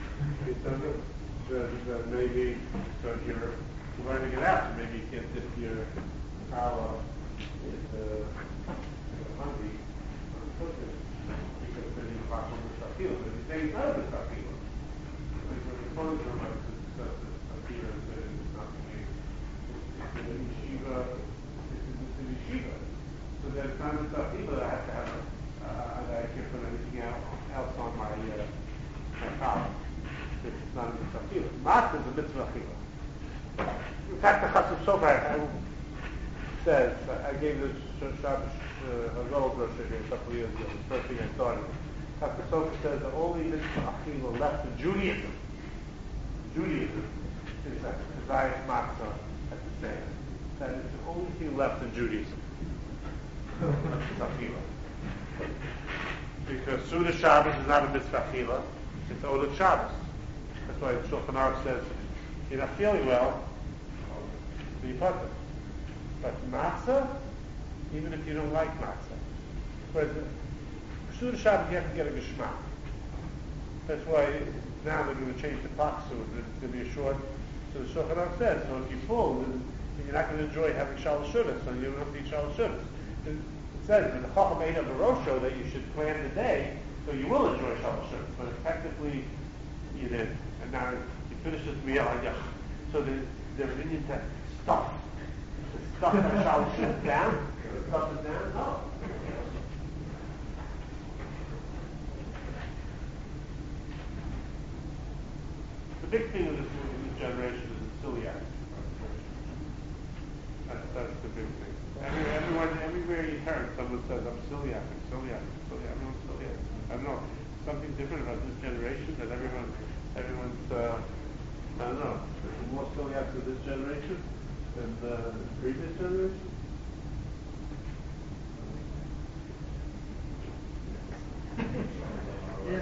That maybe so if you're learning it out, maybe you can't dip your challah in the honey because then you're not going to shafil. But you say it's not a shafil. Like when the Torah is discussed as shafil, it's not the case. It's a yeshiva. It's a yeshiva. So then it's not a shafil. I have to have a, uh, I can't put anything else on my uh, my challah. It's not a mitzvah achila. Matzah is a mitzvah achila. In fact, the Chassid Sofer says, I gave this Shabbos Hazol brochure here a couple of years ago, the first thing I started. Chassid Sofer says the only mitzvah achila left in Judaism, Judaism, is that Kazayas Matzah at the same. That is the only thing left in Judaism. Mitzvah achila. Because Suda Shabbos is not a mitzvah achila, it's Olad Shabbos. That's why Shulchan Aruch says, if you're not feeling well, so you put it. But matzah, even if you don't like matzah, whereas Suda Shabbos you have to get a geshmak. That's why now they're going to change the clock soon. It's going to be a short. So the Shulchan Aruch says, so if you're full, then you're not going to enjoy having Shalosh Shudas, so you don't have to eat Shalosh Shudas. It, it says in the Chacham Ein of the Rosho that you should plan the day so you will enjoy Shalosh Shudas, but effectively you did. And now you finish this meal, and yeah. So the the Indian said, stuff. The stuff that shall shoot down. The stuff is down. No. The big thing of this, this generation is the celiac. That's that's the big thing. Every, everyone, everywhere you turn, someone says, "I'm celiac, I'm celiac, I'm celiac." Everyone's celiac. I don't know. Something different about this generation that everyone. Everyone's, uh, I don't know, there's more celiac to this generation than the previous generation. Yeah.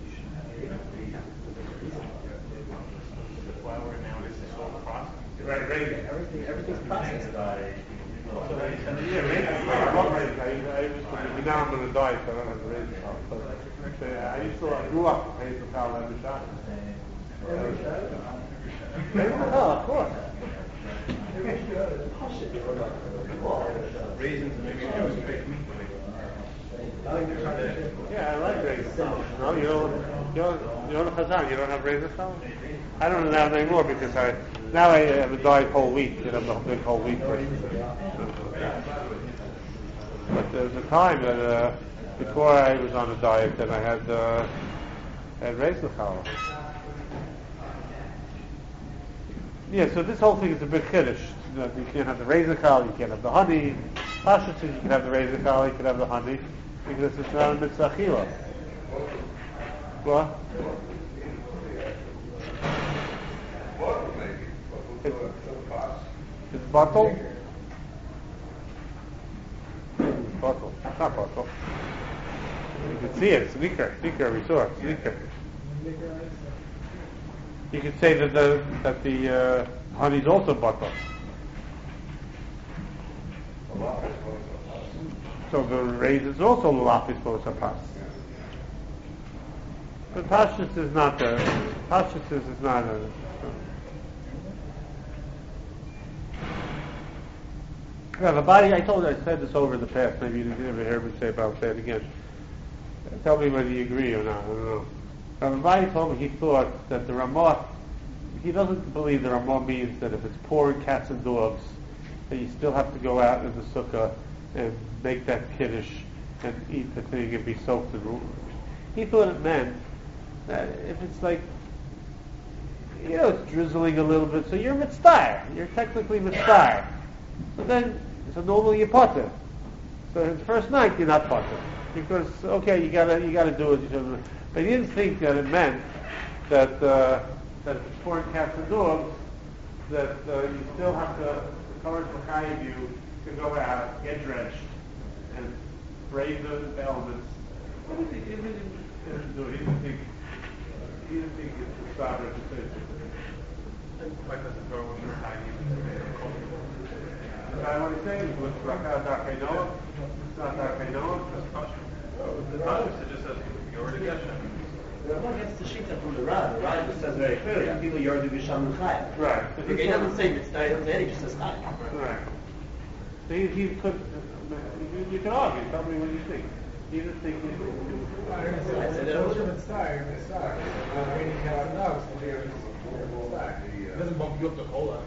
The flour nowadays is all processed. Right, raisin. Everything, everything's processed. So, yeah, raisin. I love raisin. I, I used to, now I'm on a diet, so I don't have the raisin. But, so, yeah, I used to, I grew up, I used to tell every shot. Every shot? Oh, of course. Every shot. Raisins and maybe it was baked meat. I like the chocolate. Yeah, I like raisin salad. No, you don't. You don't. You don't have Chazan. You don't have raisin salad. I don't have it anymore because I now I have a diet whole wheat. You know, I'm a big whole wheat person. But there was a time that uh, before I was on a diet that I had uh, had raisin salad. Yeah, so this whole thing is a bit kiddush. You know, you can't have the raisin salad. You can't have the honey. Pasha says you can have the raisin salad. You can have the honey. Because it's not a mitzvah chila. What? It's, it's bottle? It's bottle. It's not bottle. You can see it. It's sneaker. Sneaker, we saw it. Sneaker. You could say that the, that the uh, honey's also bottle. So the raisins also lapis posapas. But pashtus is not a pashtus is not a. Yeah, the body. I told you, I said this over in the past. Maybe you didn't ever hear me say, but I'll say it again. Tell me whether you agree or not. I don't know. Rabbi Badi told me he thought that the Ramah. He doesn't believe the Ramah means that if it's pouring cats and dogs, that you still have to go out in the sukkah and make that kiddush and eat the thing and be soaked in water. He thought it meant that if it's like, you know, it's drizzling a little bit, so you're mitzvah. You're technically mitzvah. So then, so normally you're potter. So the first night you're not potter because okay, you gotta you gotta do it. But he didn't think that it meant that uh, that if it's pouring cats and dogs, that uh, you still have to encourage the high of you to go out, get drenched, and brave the elements. What did he, he didn't do? He didn't think. He didn't think it's a sovereign decision. Like does the Torah was deciding Is that what he's saying? Was Raka Darkei Noah? It's not Darkei Noah? just caution. The Pasha it just says you already get it. The Ramah gets the shita from the Rad. The Rad just says very clearly, people Yordu B'Sham L'Chayim. Right. Okay, he doesn't say mitzvah, he doesn't say anything, he just says Chayim. Right. So he, he could, you, you can argue, tell me what you think. He didn't think he I said that was a star, a star. Raining cats and dogs, so they're just it doesn't bump you up the cola.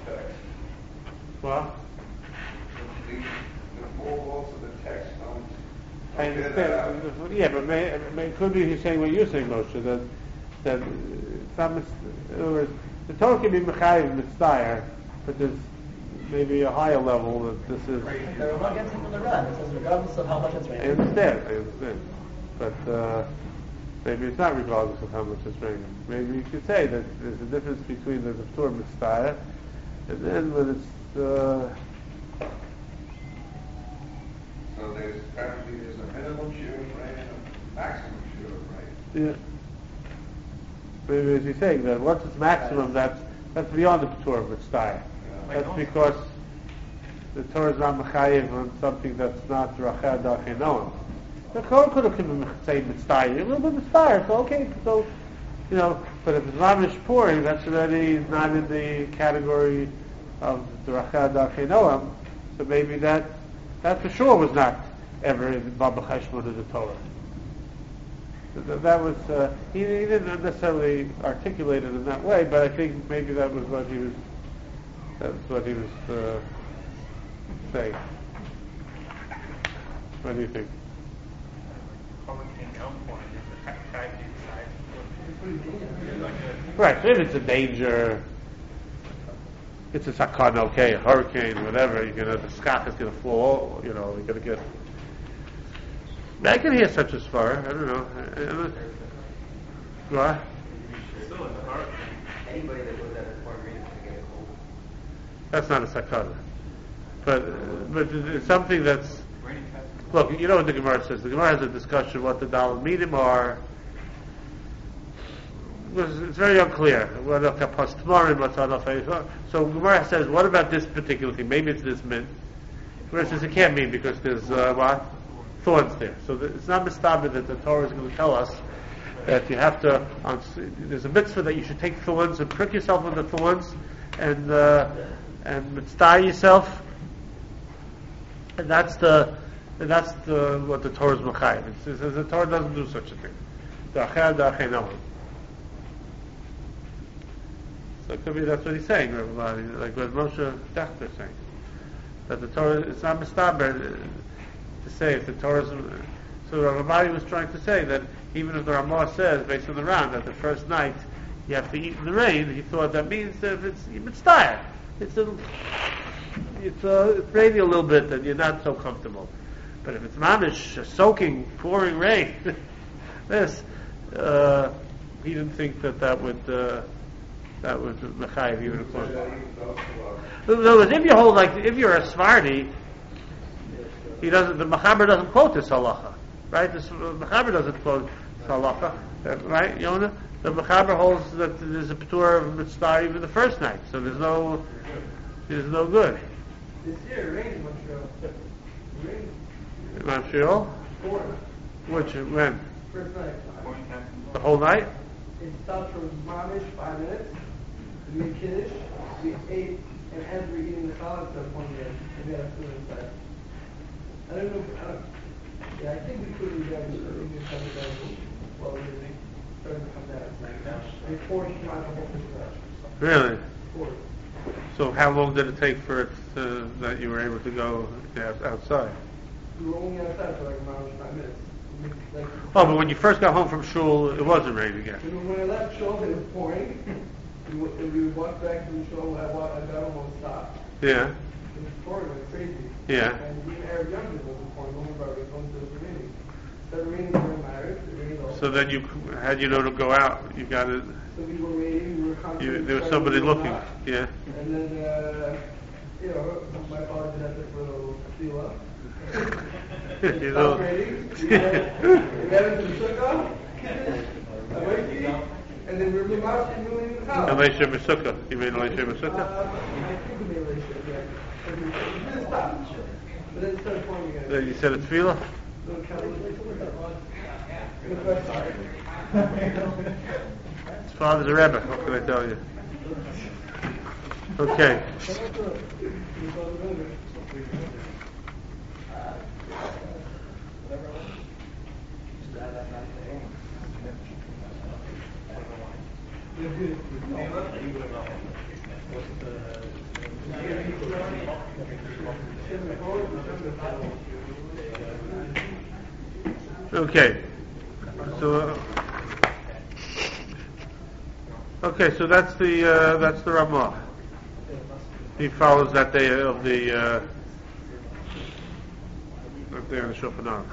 Well, The four walls of the text don't. I understand. Yeah, but may, may, it could be he's saying what you're saying, Moshe, that, that it's not, mis- in other words, the Torah can be mechayiv mitzvah, but there's maybe a higher level that this is. The Ramah gets it from the Rad. It says regardless of how much it's I raining. understand, I understand. But uh, maybe it's not regardless of how much it's raining. Maybe you could say that there's a difference between the Torah mitzvah and then when it's. Uh, So there's apparently there's a minimum share of rain and a maximum share of rain. Yeah. Maybe as you're saying that once it's maximum, that's that's beyond the Torah mitzvah. That's because the Torah is not mechayiv on something that's not rachah darchei noam. The Torah could have been say mitzvah, a little bit mitzvah. So okay, so you know, but if it's mamish pouring, that's already not in the category of the rachah darchei noam. So maybe that. That for sure was not ever in Baba Cheshbon of the Torah. That, that was uh, he, he didn't necessarily articulate it in that way, but I think maybe that was what he was. That's what he was uh, saying. What do you think? Right. So if it's a danger. It's a sakana, okay, a hurricane, whatever. You're gonna, the skach is gonna fall. You know, you're gonna get. I can hear such a svar. I don't know. What? Still in the hurricane. Anybody that goes out at four readings is going to get a cold. That's not a sakana. But but it's something that's. Look, you know what the Gemara says. The Gemara has a discussion what the daled minim are. It's very unclear. So Gemara says, what about this particular thing? Maybe it's this min. Gemara says it can't mean because there's uh, what? Thorns there. So the, it's not mistabed that the Torah is going to tell us that you have to, um, there's a mitzvah that you should take thorns and prick yourself with the thorns and uh, and mitzvah yourself. And that's the And that's the, what the Torah is mechayiv. It says the Torah doesn't do such a thing. Da'achei da'achei noam. So it could be that's what he's saying, everybody, like what Moshe Dachter is saying. That the Torah, it's not mistaber to say if the Torah is... So Rabbi was trying to say that even if the Ramah says, based on the round, that the first night you have to eat in the rain, he thought that means that if it's it's tired. It's a, it's uh, it's raining a little bit and you're not so comfortable. But if it's mamish, soaking, pouring rain, this, uh, he didn't think that that would uh, that would mechayiv even of course. In other words, if you hold like if you're a Svardi, he doesn't. The Mechaber doesn't quote this halacha, right? The Mechaber doesn't quote this halacha, uh, right, Yonah? The Mechaber holds that there's a Petur of Mitzvah even the first night, so there's no there's no good. This year it rained in Montreal. It rained. In Montreal? Four. Which when? First night. The whole night? It stopped for mamish five minutes. We had kiddush. We ate, and as we were eating the salad stuff one day, and we had food inside. I don't know. I don't, yeah, I think we could be there. We could be there while we were starting to come down. We forced my whole thing. Really? Forced. So how long did it take for it to, that you were able to go outside? We were only outside for like a mile and five minutes. We, like, Oh, but when you first got home from shul, it wasn't raining yet. when, when I left shul, it was pouring. we, w- we walked back from shul. I, walked, I got home and stopped. Yeah, It was pouring like crazy. Yeah. And even Arab Youngers wasn't pouring. Don't worry about it. It was raining. It started raining during Marriage. It rained all so then you had you know to go out. You got it. So we were waiting. We were constantly You, there was trying somebody to go looking. out. Yeah. And then, uh, you know, my father did have this little tefillah. You Stop know. raining. We had we had some sukkah, kiddush, awakening, and then we were mamash and moving in the house. Elisha Mesukah. You mean Elisha Uh, Mesukah? I think we made Elisha, yeah. And we- we didn't stop. But then it started pouring again. Then you said it's tefillah? Little Catholic. Good question. His father's a Rebbe. What can I tell you? Okay. Okay. So. Uh, okay, so that's the uh, that's the Ramah. He follows that day of the uh, that day on the Shulchan Aruch.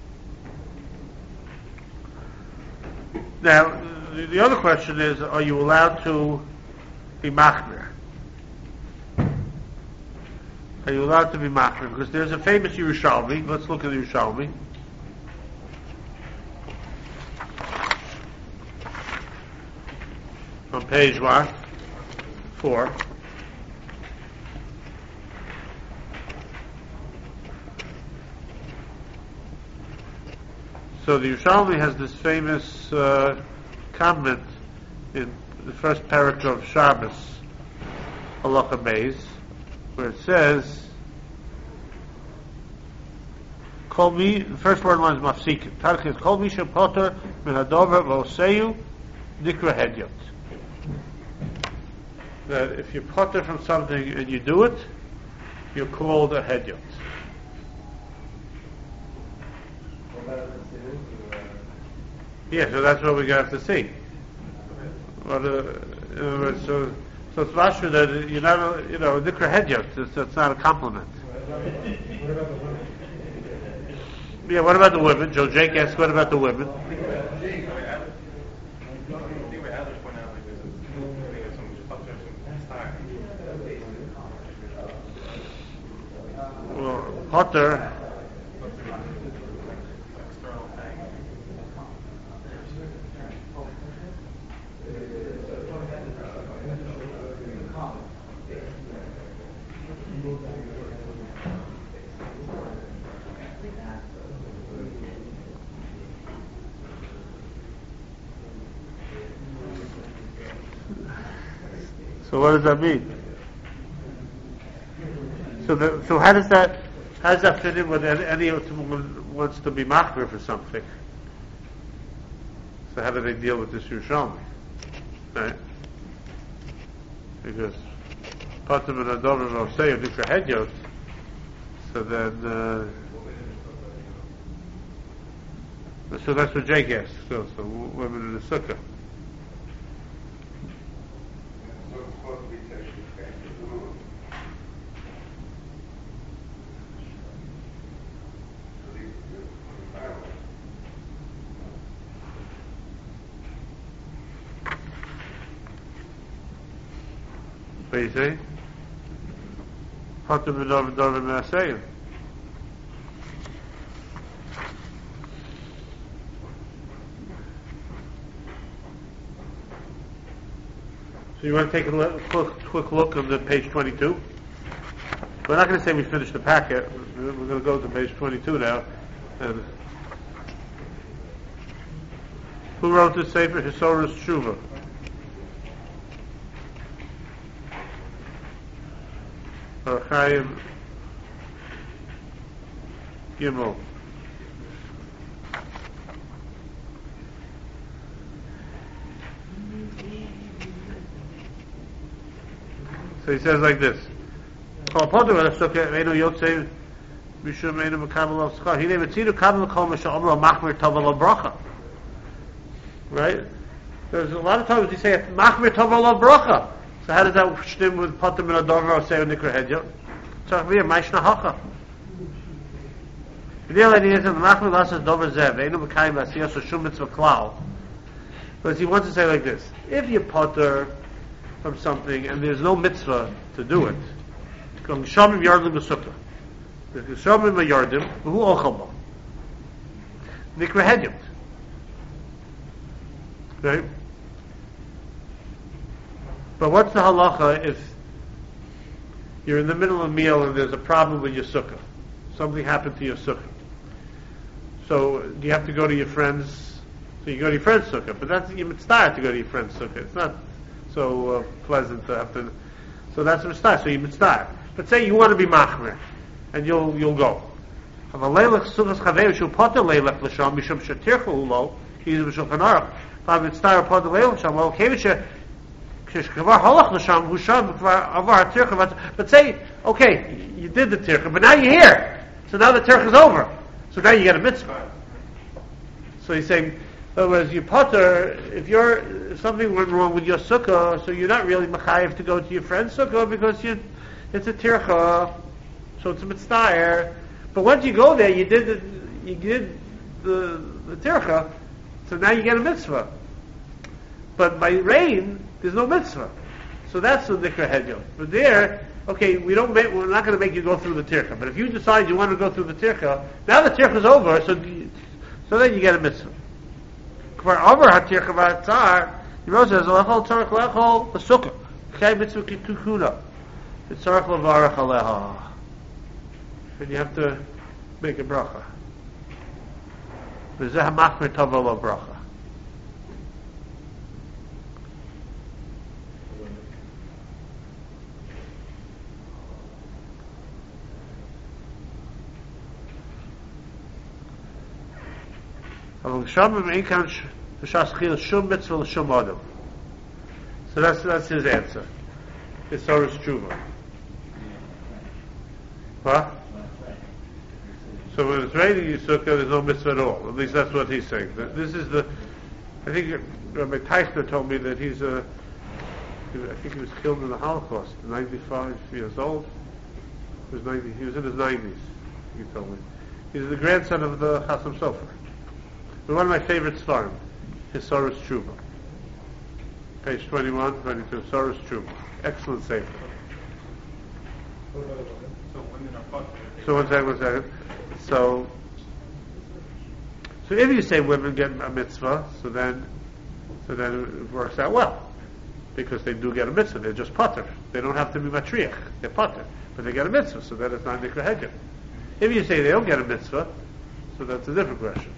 Now, the, the other question is: are you allowed to be machmir? Are you allowed to be machmir? Because there's a famous Yerushalmi. Let's look at the Yerushalmi. On page what? Four. So the Yerushalmi has this famous uh, comment in the first parak of Shabbos, Halacha Beis, where it says, "Kol mi." The first word line is mafsik. Tarch is "Kol mi shepoter min hadover v'oseyu nikra hedyot." That if you potter from something and you do it, you're called a hedyot. Yeah, so that's what we have to see. But, uh, in other words, so, so it's not true that you're not, you know, nikra hedyot. It's, it's not a compliment. Yeah, what about the women? Joe Jake asks, what about the women? Well, potter. So what does that mean? So, the, so how does that? How does that fit in with any, any woman wants to be machmir for something? So how do they deal with this Yerushalmi? Right? Because Patim and Adorim will say if for hedyot, so then uh, so that's what Jake asked. So, so women in the sukkah. So it's supposed to be technically transferred. So these are violent. What do you say? Patim and Adorim are saying. So you want to take a look, quick, quick look on the page twenty-two? We're not going to say we finished the packet. We're going to go to page twenty-two now. And who wrote this sefer? Hisorus Tshuva. Or Chaim Gimel. So he says like this. Right? There's a lot of times he say machmir tov bracha. So how does that stem with patim and adover or say nikra hedya? So we are ma'ishna hacha. The idea is that machmir lasas dover zev einu b'kayim v'asiyas or shum mitzvah klal. Because he wants to say like this: if you potter from something and there's no mitzvah to do it, going shamim yardim b'sukkah, there's shamim yardim who ochel nikra hedya. Right? But what's the halacha if you're in the middle of a meal and there's a problem with your sukkah? Something happened to your sukkah. So do you have to go to your friend's? So you go to your friend's sukkah, but that's you mitzvah to go to your friend's sukkah. It's not so uh, pleasant to have to. So that's a mitzvah. So you mitzvah. But say you want to be machmer, and you'll you'll go. But say, okay, you did the tircha, but now you're here. So now the tircha is over. So now you get a mitzvah. So he's saying, in other words, you potter, if you're, if something went wrong with your sukkah, so you're not really mechayev to go to your friend's sukkah because you, it's a tircha, so it's a mitzvah. But once you go there, you did the, you did the, the tircha, so now you get a mitzvah. But by rain, there's no mitzvah. So that's the nikra hedyon. But there, okay, we don't make, we're not going to make you go through the tircha. But if you decide you want to go through the tircha, now the tircha is over, so so then you get a mitzvah. For over hatircha v'atzar, the Rose says, "Lechol tzarich lechol b'sukkah, k'ay mitzvah kikukuna, v'tzarich levarach aleha." And you have to make a bracha. V'zeh hamachmir tov alo bracha. So that's that's his answer. It's Torah's tshuva. Huh? So when it's raining in Sukkah, there's no mitzvah at all. At least that's what he's saying. This is the. I think Rabbi Teichner told me that he's a. I think he was killed in the Holocaust. ninety-five years old. He was ninety. He was in his nineties. He told me. He's the grandson of the Chasam Sofer. But one of my favorite svarim, Hisorus Tshuva. Page twenty-one, twenty-two, Hisorus Tshuva. Excellent sefer. So one second, one second. So, so if you say women get a mitzvah, so then, so then it works out well, because they do get a mitzvah. They're just potter. They don't have to be matriach. They're potter, but they get a mitzvah. So then it's not nikra hedyon. If you say they don't get a mitzvah, so that's a different question.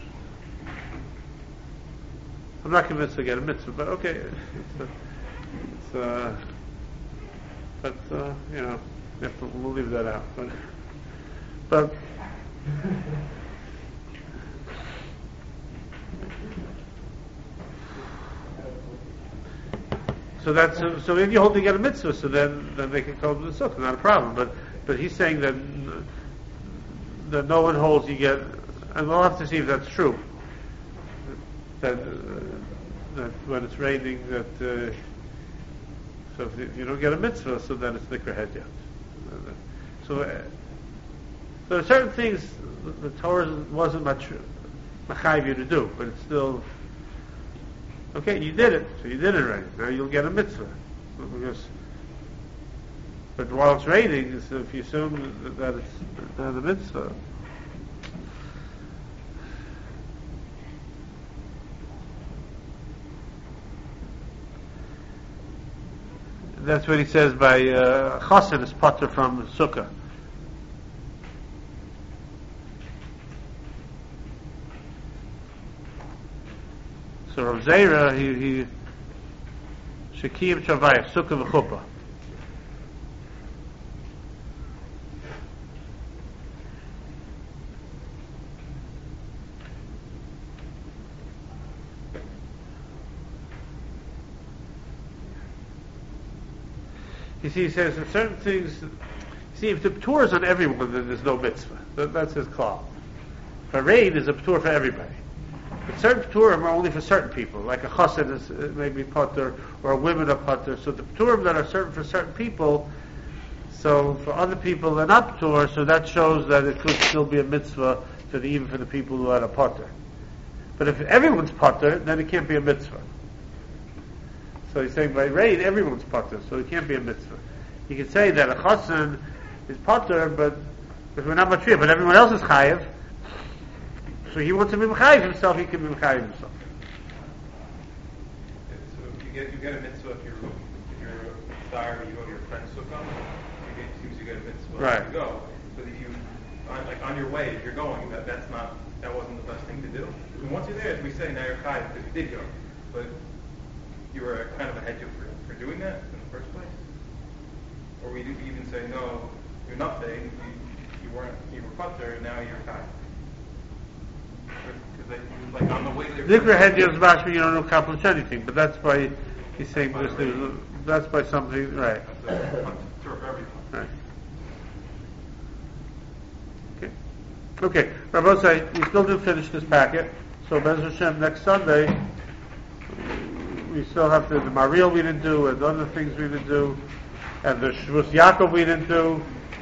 I'm not convinced to get a mitzvah, but okay, it's, uh, it's uh, but uh, you know, we have to, we'll leave that out. But, But so that's so, so if you hold to get a mitzvah, so then then they can come to the sukkah, not a problem. But but he's saying that that no one holds you get, and we'll have to see if that's true. That uh, that when it's raining, that uh, so if, if you don't get a mitzvah, so then it's nikra hedyot. So uh, so there are certain things the, the Torah wasn't much machayiv you to do, but it's still. Okay, you did it, so you did it right. Now you'll get a mitzvah. Because, but while it's raining, so if you assume that, that it's not a mitzvah. That's what he says by uh, Chassid is potter from Sukkah. So Rav Zera, he, he Shekim Chavayach, Sukkah v'chuppah. You see, he says that certain things, see, if the p'tur is on everyone, then there's no mitzvah. That, that's his call. But rain is a p'tur for everybody. But certain p'turim are only for certain people, like a chassid is uh, maybe potter, or a women are potter. So the p'turim that are certain for certain people, so for other people they're not p'tur, so that shows that it could still be a mitzvah for the, even for the people who are a potter. But if everyone's potter, then it can't be a mitzvah. So he's saying by rain, everyone's potter, so it can't be a mitzvah. You can say that a chassid is potter, but because we're not matriya, but everyone else is chayiv. So he wants to be mechayiv himself, he can be mechayiv himself. So if you get you get a mitzvah if you're if you're a star or you go to your friend's sukkah, you get, it seems you get a mitzvah Right. to go. But if you on, like on your way, if you're going, that that's not that wasn't the best thing to do. And once you're there, as we say, now you're chayiv because you did go, but you were kind of a hedge for for doing that in the first place. Or we even say no, you're not saying you, you weren't you were putter, now you're chayiv. Because like on the way there. Zikra Hedyot is mashma, you don't accomplish anything, but that's by, he's saying this, is- that's by something, right. That's a tour for everyone. Right. Okay. Okay, Rabbi say, we still didn't finish this packet, so Bez Hashem, next Sunday, we still have to, the Mariel we didn't do, and other things we didn't do, and the Shvus Yaakov we didn't do,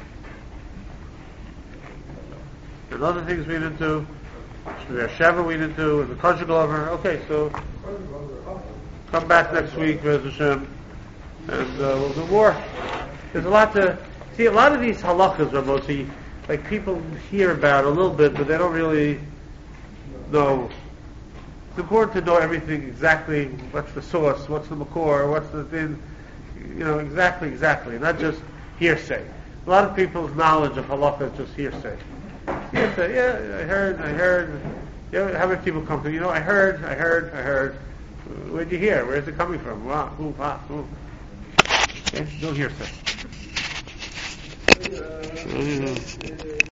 and other things we didn't do, the Sheva we didn't do, and the conjugal over. Okay, so come back next week, Bez Hashem, and uh, we'll do more. There's a lot to see. A lot of these halachas, Rabbi, see, like people hear about a little bit, but they don't really know. It's important to know everything exactly. What's the source? What's the makor? What's the thing? You know, exactly, exactly. Not just hearsay. A lot of people's knowledge of halakha is just hearsay. Hearsay. Yeah, I heard. I heard. Yeah, how many people come to you know? I heard. I heard. I heard. Where'd you hear? Where's it coming from? Wow, who, ah, who? Okay, no hearsay.